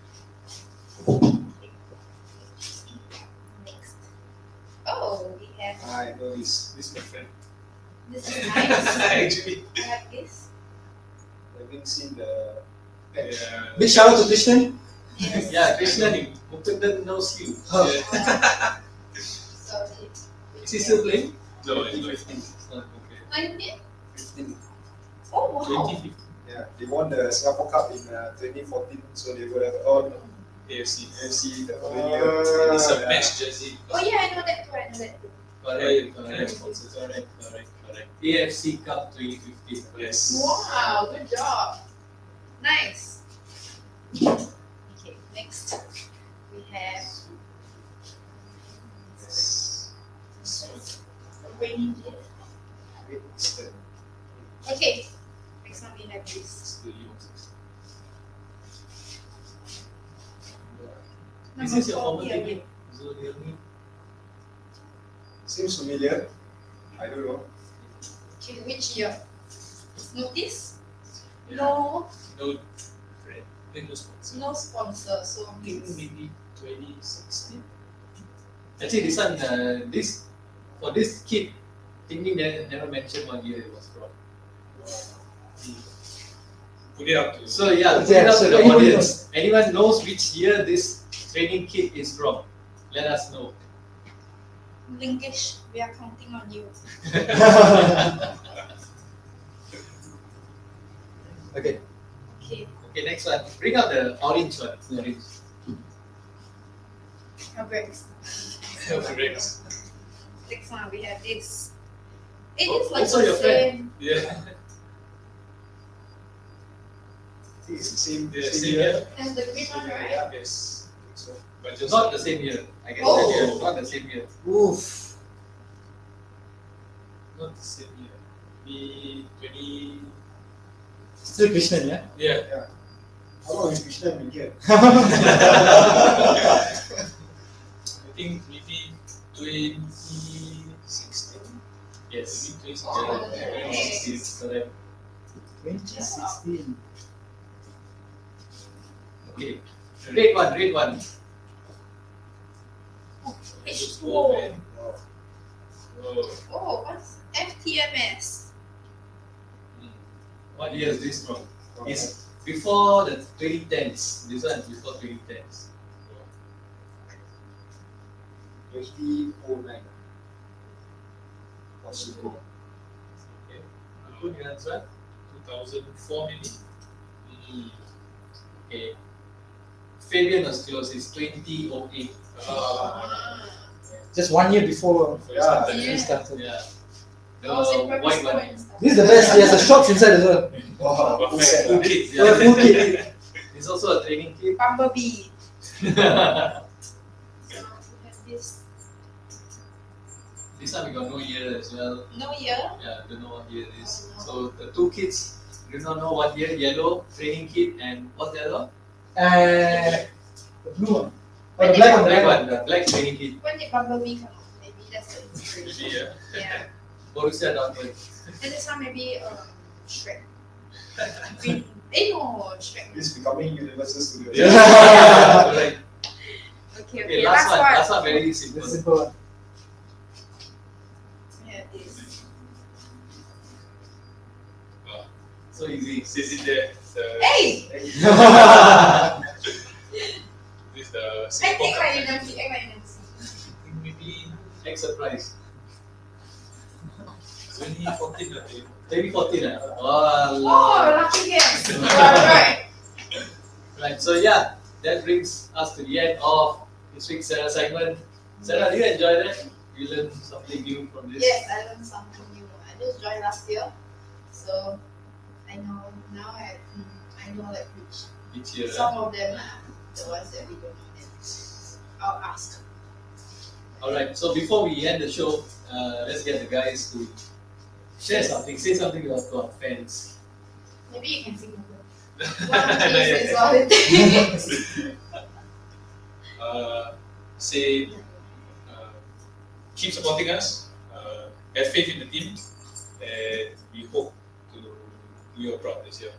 Next. Oh, we have I know this. This is my friend. this is nice. Actually. I have this. I haven't seen the patch. Yeah. Big shout out to Krishnan. Yes. Yeah, Krishnan, Mukundan knows you. Yeah. So it- Is he still playing? No, it's not. It's not okay. nineteen? fifteen. Oh wow. twenty fifteen. Yeah, they won the Singapore Cup in uh, twenty fourteen, so they would have won A F C. A F C the Uh, following year. It's a Yeah. match jersey. Oh yeah, I know that too. I know that too. Correct, correct, correct, correct, correct. A F C Cup twenty fifteen. Yes. Wow, good job. Nice. Okay, next we have rainy day. Great Eastern. Okay, next one we have this. This Number is your four former here. teammate, Zulirni. Seems familiar. I don't know. Okay, which year? Notice? Yeah. No, No friend. No sponsor. no sponsor. So I think maybe twenty sixteen. Actually, this one, uh, this for this kid, Timmy never, never mentioned what year it was from. Put it up to. So yeah, put Yeah, it up so to the anyone audience. Anyone knows which year this training kit is from? Let us know. Linkish, we are counting on you. Okay. Okay, Okay, next one. Bring out the orange one. Orange. congrats. Correct. Next one we have this. It Oh, is like also the your same. Yeah. I think it's the same, Yeah, same same year. year. As the green one, right? Yeah. Yes. So, But just Not the same year. I can Oh. tell you, not the same year. Oof. not the same year. Be twenty. Still Krishnan, yeah? Yeah. how long has Krishna been here? I think maybe twenty sixteen. Yes. Maybe twenty Oh, sixteen. nice. It's correct. twenty sixteen. Okay. Red one, red one. H two Oh, O. man. Wow. Oh. Oh, what's F T M S? What year is this from? It's before the twenty tens. This one is before twenty tens. twenty oh nine. Possible. Okay. Good answer. two thousand four maybe. Mm. Okay. Fabian was close. It's twenty oh eight. Ah. Just one year before Yeah. we Yeah. started. Yeah. The I was in primary white school one. and stuff. This is the best. He has a shops inside as well. Wow. Perfect. Full set, Full lah. kit. Yeah, full kit. It's also a training kit. Bumblebee. This So we have this. one we got no year as well. No year. Yeah, don't know what year it is. So the two kits do not know what year. Yellow training kit and what's the other one? And the blue one. Or When the black one. Black The one, the black training kit. When did Bumblebee come out? Maybe that's the inspiration. Maybe, yeah. Yeah. Borussia Dortmund. And this one maybe um Shrek. Green. Eh no, Shrek. This is becoming Universal Studios. Yeah. Right. Okay, okay. Okay, last, one. one. Last one very The simple. simple one. We have this. Wow. So easy. Says it there. It's, uh, Hey! This is the I Singapore think Cup. like N M C. I like N M C. Maybe X surprise. twenty fourteen, I think. twenty fourteen. Uh? Oh, Wow. lucky guess. Alright. Right, so yeah, that brings us to the end of this week's Sarah segment. Sarah, do you enjoy that? You learned something new from this? Yes, I learned something new. I just joined last year, so I know now. I mm, I know like which Each year. some of them are the ones that we don't know. Then I'll ask. Alright, so before we end the show, uh, let's get the guys to share something, say something about to our fans. Maybe you can sing with them. One piece is all it takes. Uh, say, uh, keep supporting us, uh, have faith in the team, and we hope to do you proud this year.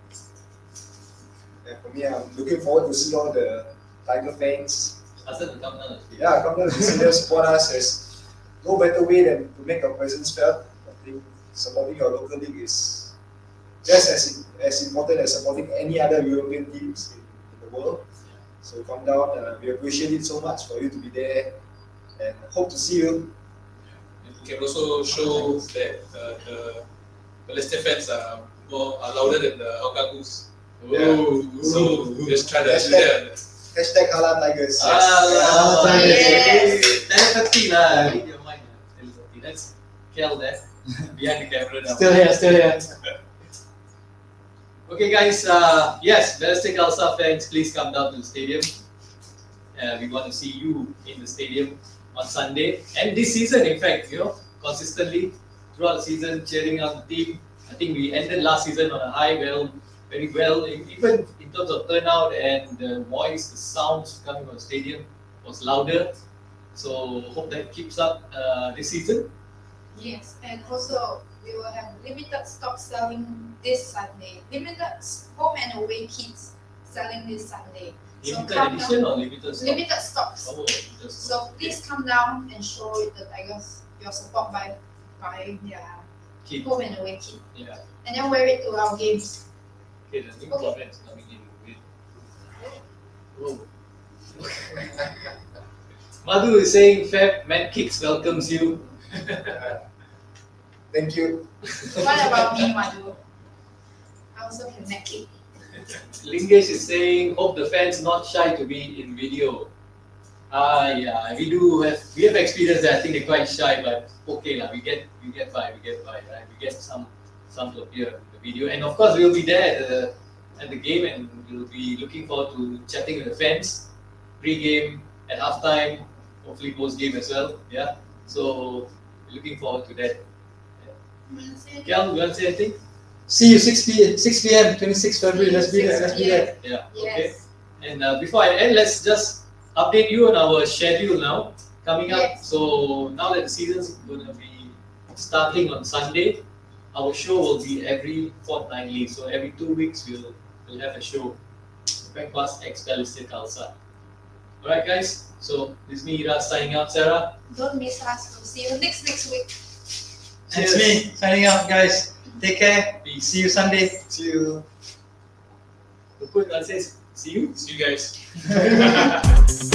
And for me, I'm looking forward to see all the Tiger fans. Hassan will come down. Yeah, come down to see them support us. There's no better way than to make our presence felt. I think supporting our local league is just as as important as supporting any other European teams in, in the world. So come down. Uh, we appreciate it so much for you to be there, and hope to see you. And we can also show that uh, the Balestier fans are more are louder than the Hawkagoos. Oh, So just try to do Hashtag- that. Hashtag Halal Tigers. Ah, Ah, yes. telepathy lah. Read your mind. Telepathy. That's Kel there behind the camera now. Still here, still here. Okay, guys. Uh, yes, Balestier Khalsa fans, please come down to the stadium. Uh, we want to see you in the stadium on Sunday and this season. In fact, you know, consistently throughout the season, cheering on the team. I think we ended last season on a high, well, very well, even in terms of turnout and the voice, the sounds coming from the stadium was louder. So hope that keeps up uh, this season. Yes, and also we will have limited stock selling this Sunday. Limited home and away kits selling this Sunday. So Limited come edition down. or limited stock? Limited stocks. Oh, limited stock. So please come down and show the Tigers your support by buying their Kit. home and away kit, Yeah. and then wear it to our games. Okay, the new Okay. comments coming in. Wait. Oh. Madhu is saying Fab Man Kicks welcomes you. Thank you. What about me, Madhu? I also can make it. Lingesh is saying hope the fans not shy to be in video. Ah yeah, we do have we have experience that I think they're quite shy, but okay lah, we get we get by, we get by, right? We get some some to appear in the video. And of course we'll be there at the at the game and we'll be looking forward to chatting with the fans pre-game, at halftime, hopefully post-game as well. Yeah. So we're looking forward to that. Kel, you want to say anything? See you six p six p m twenty-sixth February. Let's be there. Let's be there. Yeah. Okay. Yes. And uh, before I end, let's just update you on our schedule now coming up. Yes. So now that the season's going to be starting on Sunday, our show will be every fortnightly. So every two weeks we'll we'll have a show. Backpass X Balestier Khalsa. Alright guys, so this is me Ira signing out. Sarah. Don't miss us. We'll see you next next week. It's me signing out, guys. Take care. Peace. See you Sunday. See you. Luput says see you. See you guys.